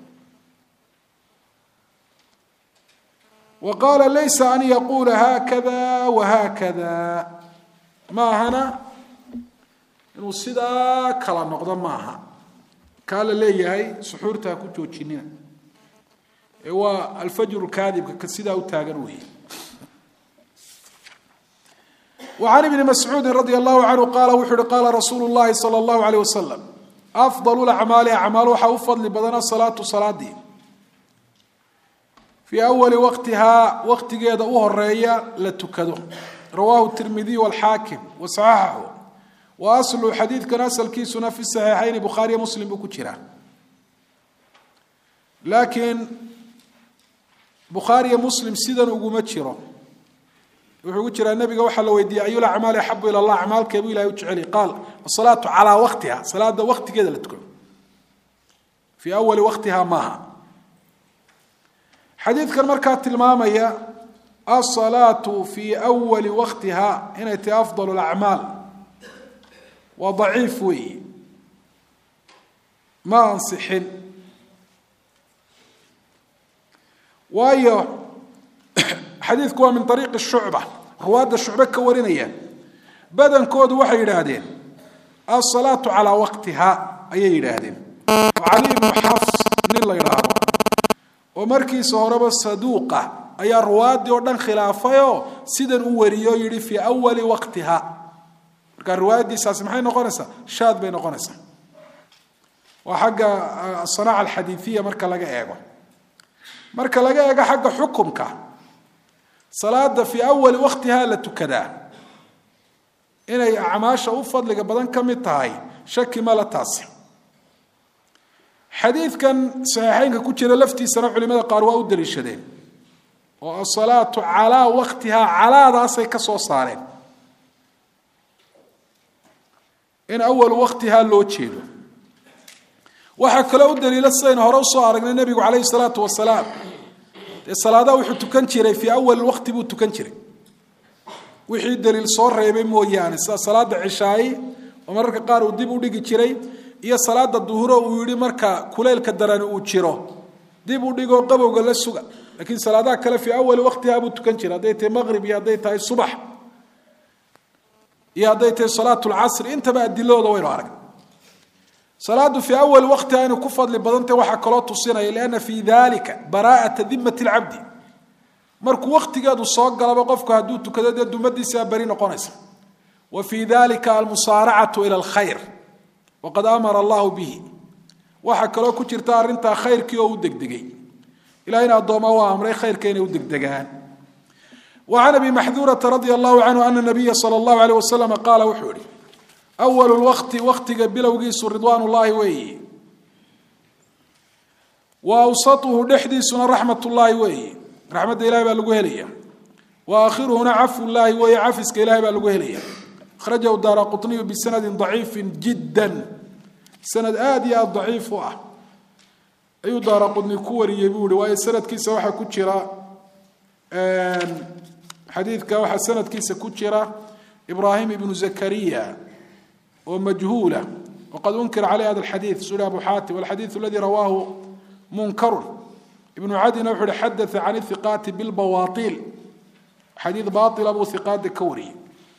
وقال ليس أن يقول هكذا وهكذا ما inuu sidaa kala noqdo maaha kala leeyahay suxuurta ku joojinina ee waa alfajr kaadibka ka sidaa u taagan weey وعن ابن مسعود رضي الله عنه قال وحر قال رسول الله صلى الله عليه وسلم أفضل الأعمال أعمال وحوفضل بدنا صلاة دي في أول وقتها وقت جيد الرئية لتكدو رواه الترمذي والحاكم وصححه وأصل حديث كان أصل كيسنا في الصحيحين بخاري مسلم بكتيرة لكن بخاري مسلم سيدا وقمتشره وحكتر النبي وحى لو يدي أي الأعمال أحب إلى الله أعمال كبيرة يتشعلي قال الصلاة على وقتها صلاة وقت كذا لتكون في أول وقتها معها حديث كان مركات المامية الصلاة في أول وقتها هنا أفضل الأعمال وضعيف وي ما أنصحن وأيه حديث كوا من طريق الشعبة رواد الشعبة كورينية بدن كود وحي يرادين الصلاة على وقتها أي يرادين وعلي بن حفص من الله يرادين ومركي صورب الصدوقة أي رواد يردن خلافه سيدن أوريو يري في أول وقتها كان رواد دي ساسمحين نقونسا شاذ بين نقونسا وحق الصناعة الحديثية مركا لقى إيغو مركا لقى إيغو حق حكمك صلاة في أول وقتها لتكدا إني أعماش أفضل لقبضان كم يتهاي شك ما لا تاسع حديث كان صحيحين كتير لفتي سنة علماء قاروا أودر الشدين والصلاة على وقتها على راسي كصوصارين إن أول وقتها لو تشيلو وحكى له الدليل الصين هروصوا عرقنا النبي عليه الصلاة والسلام الصلاة وحي تكنشري في أول الوقت بو تكنشري وحي الدليل صور ريبين مويان صلاة عشاء ومركا قارو ديبو ديجي تشري هي صلاة الظهر ويري مركا كليل كدران وتشيرو ديبو ديجو قبو قال السوق لكن صلاة كلا في أول وقتها بو تكنشري هديت مغرب يا هديت الصبح يا هديت صلاة العصر انت بقى الدليل وين عرق صلاة في أول وقتها أن كفض لبضنته وحكلات الصينة لأن في ذلك براءة ذمة العبد مركو وقت قادوا الصوق قلب قفك هدوت كذا دو مدي سابرين قنص وفي ذلك المصارعة إلى الخير وقد أمر الله به وحكلات كتير تار انت خير كيو ودك دقي إلى هنا الضوما وامري خير كيني ودك دقان وعن أبي محذورة رضي الله عنه أن النبي صلى الله عليه وسلم قال وحوري أول الوقت وقت قبل وقيس رضوان الله وي وأوسطه نحدث رحمة الله وي رحمة الله بالقهلية وآخره عفو الله وي عفس كإله بالقهلية خرجه الدارقطني بسند ضعيف جدا سند آدي ضعيف أي دارقطني كوري يقول وأي سند كيس واحد كتشرا حديث كواحد سند كيس كتشرا إبراهيم بن زكريا ومجهولة وقد أنكر عليه هذا الحديث سئل أبو حاتم والحديث الذي رواه منكر ابن عدي نوح حدث عن الثقات بالبواطيل حديث باطل أبو ثقات كوري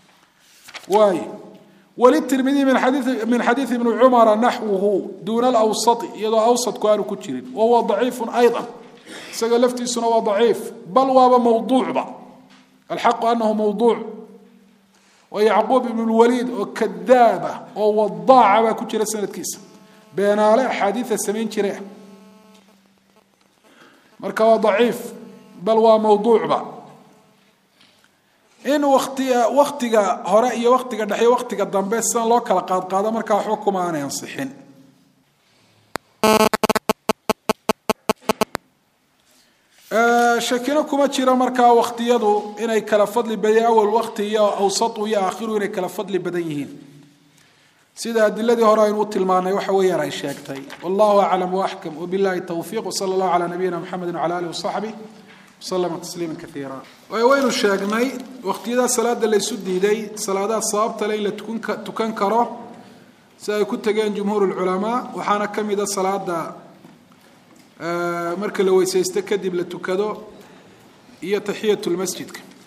وللترمذي من حديث ابن عمر نحوه دون الأوسط يضع أوسط كانوا كتيرين وهو ضعيف أيضا سقلفتي سنة ضعيف بل وهو موضوع بعض الحق أنه موضوع ويعقوب بن الوليد وكذابة ووضاعة كتير سنة كيس بين على حديث السمين شريح مركوا ضعيف بل هو موضوع بقى إن وقتك هرأي وقتك دحي وقتك الضنبيس سنة الله كلا قاد مركوا حكم أنا ينصحين شكلكم أشير مركا وقت يدو إن كلا فضل بدي أول وقت يا أوسط ويا آخره إن كلا فضل بديهين sida adiladii hore aynu tilmaanay waxa weeyaan ay sheegtay wallahu a'lam wa ahkam wa billahi tawfiq wa sallallahu ala nabiyyina muhammadin wa ala alihi wa sahbihi sallama tasliman katira waynu sheegnay waqtiyada salaada la isu diiday salaadaha sababta la tukan karo si ay ku tageen jumhuurul ulama waxaana kamida salaada marka la weysaysto kadib la tukado iyo tahiyatul masjidka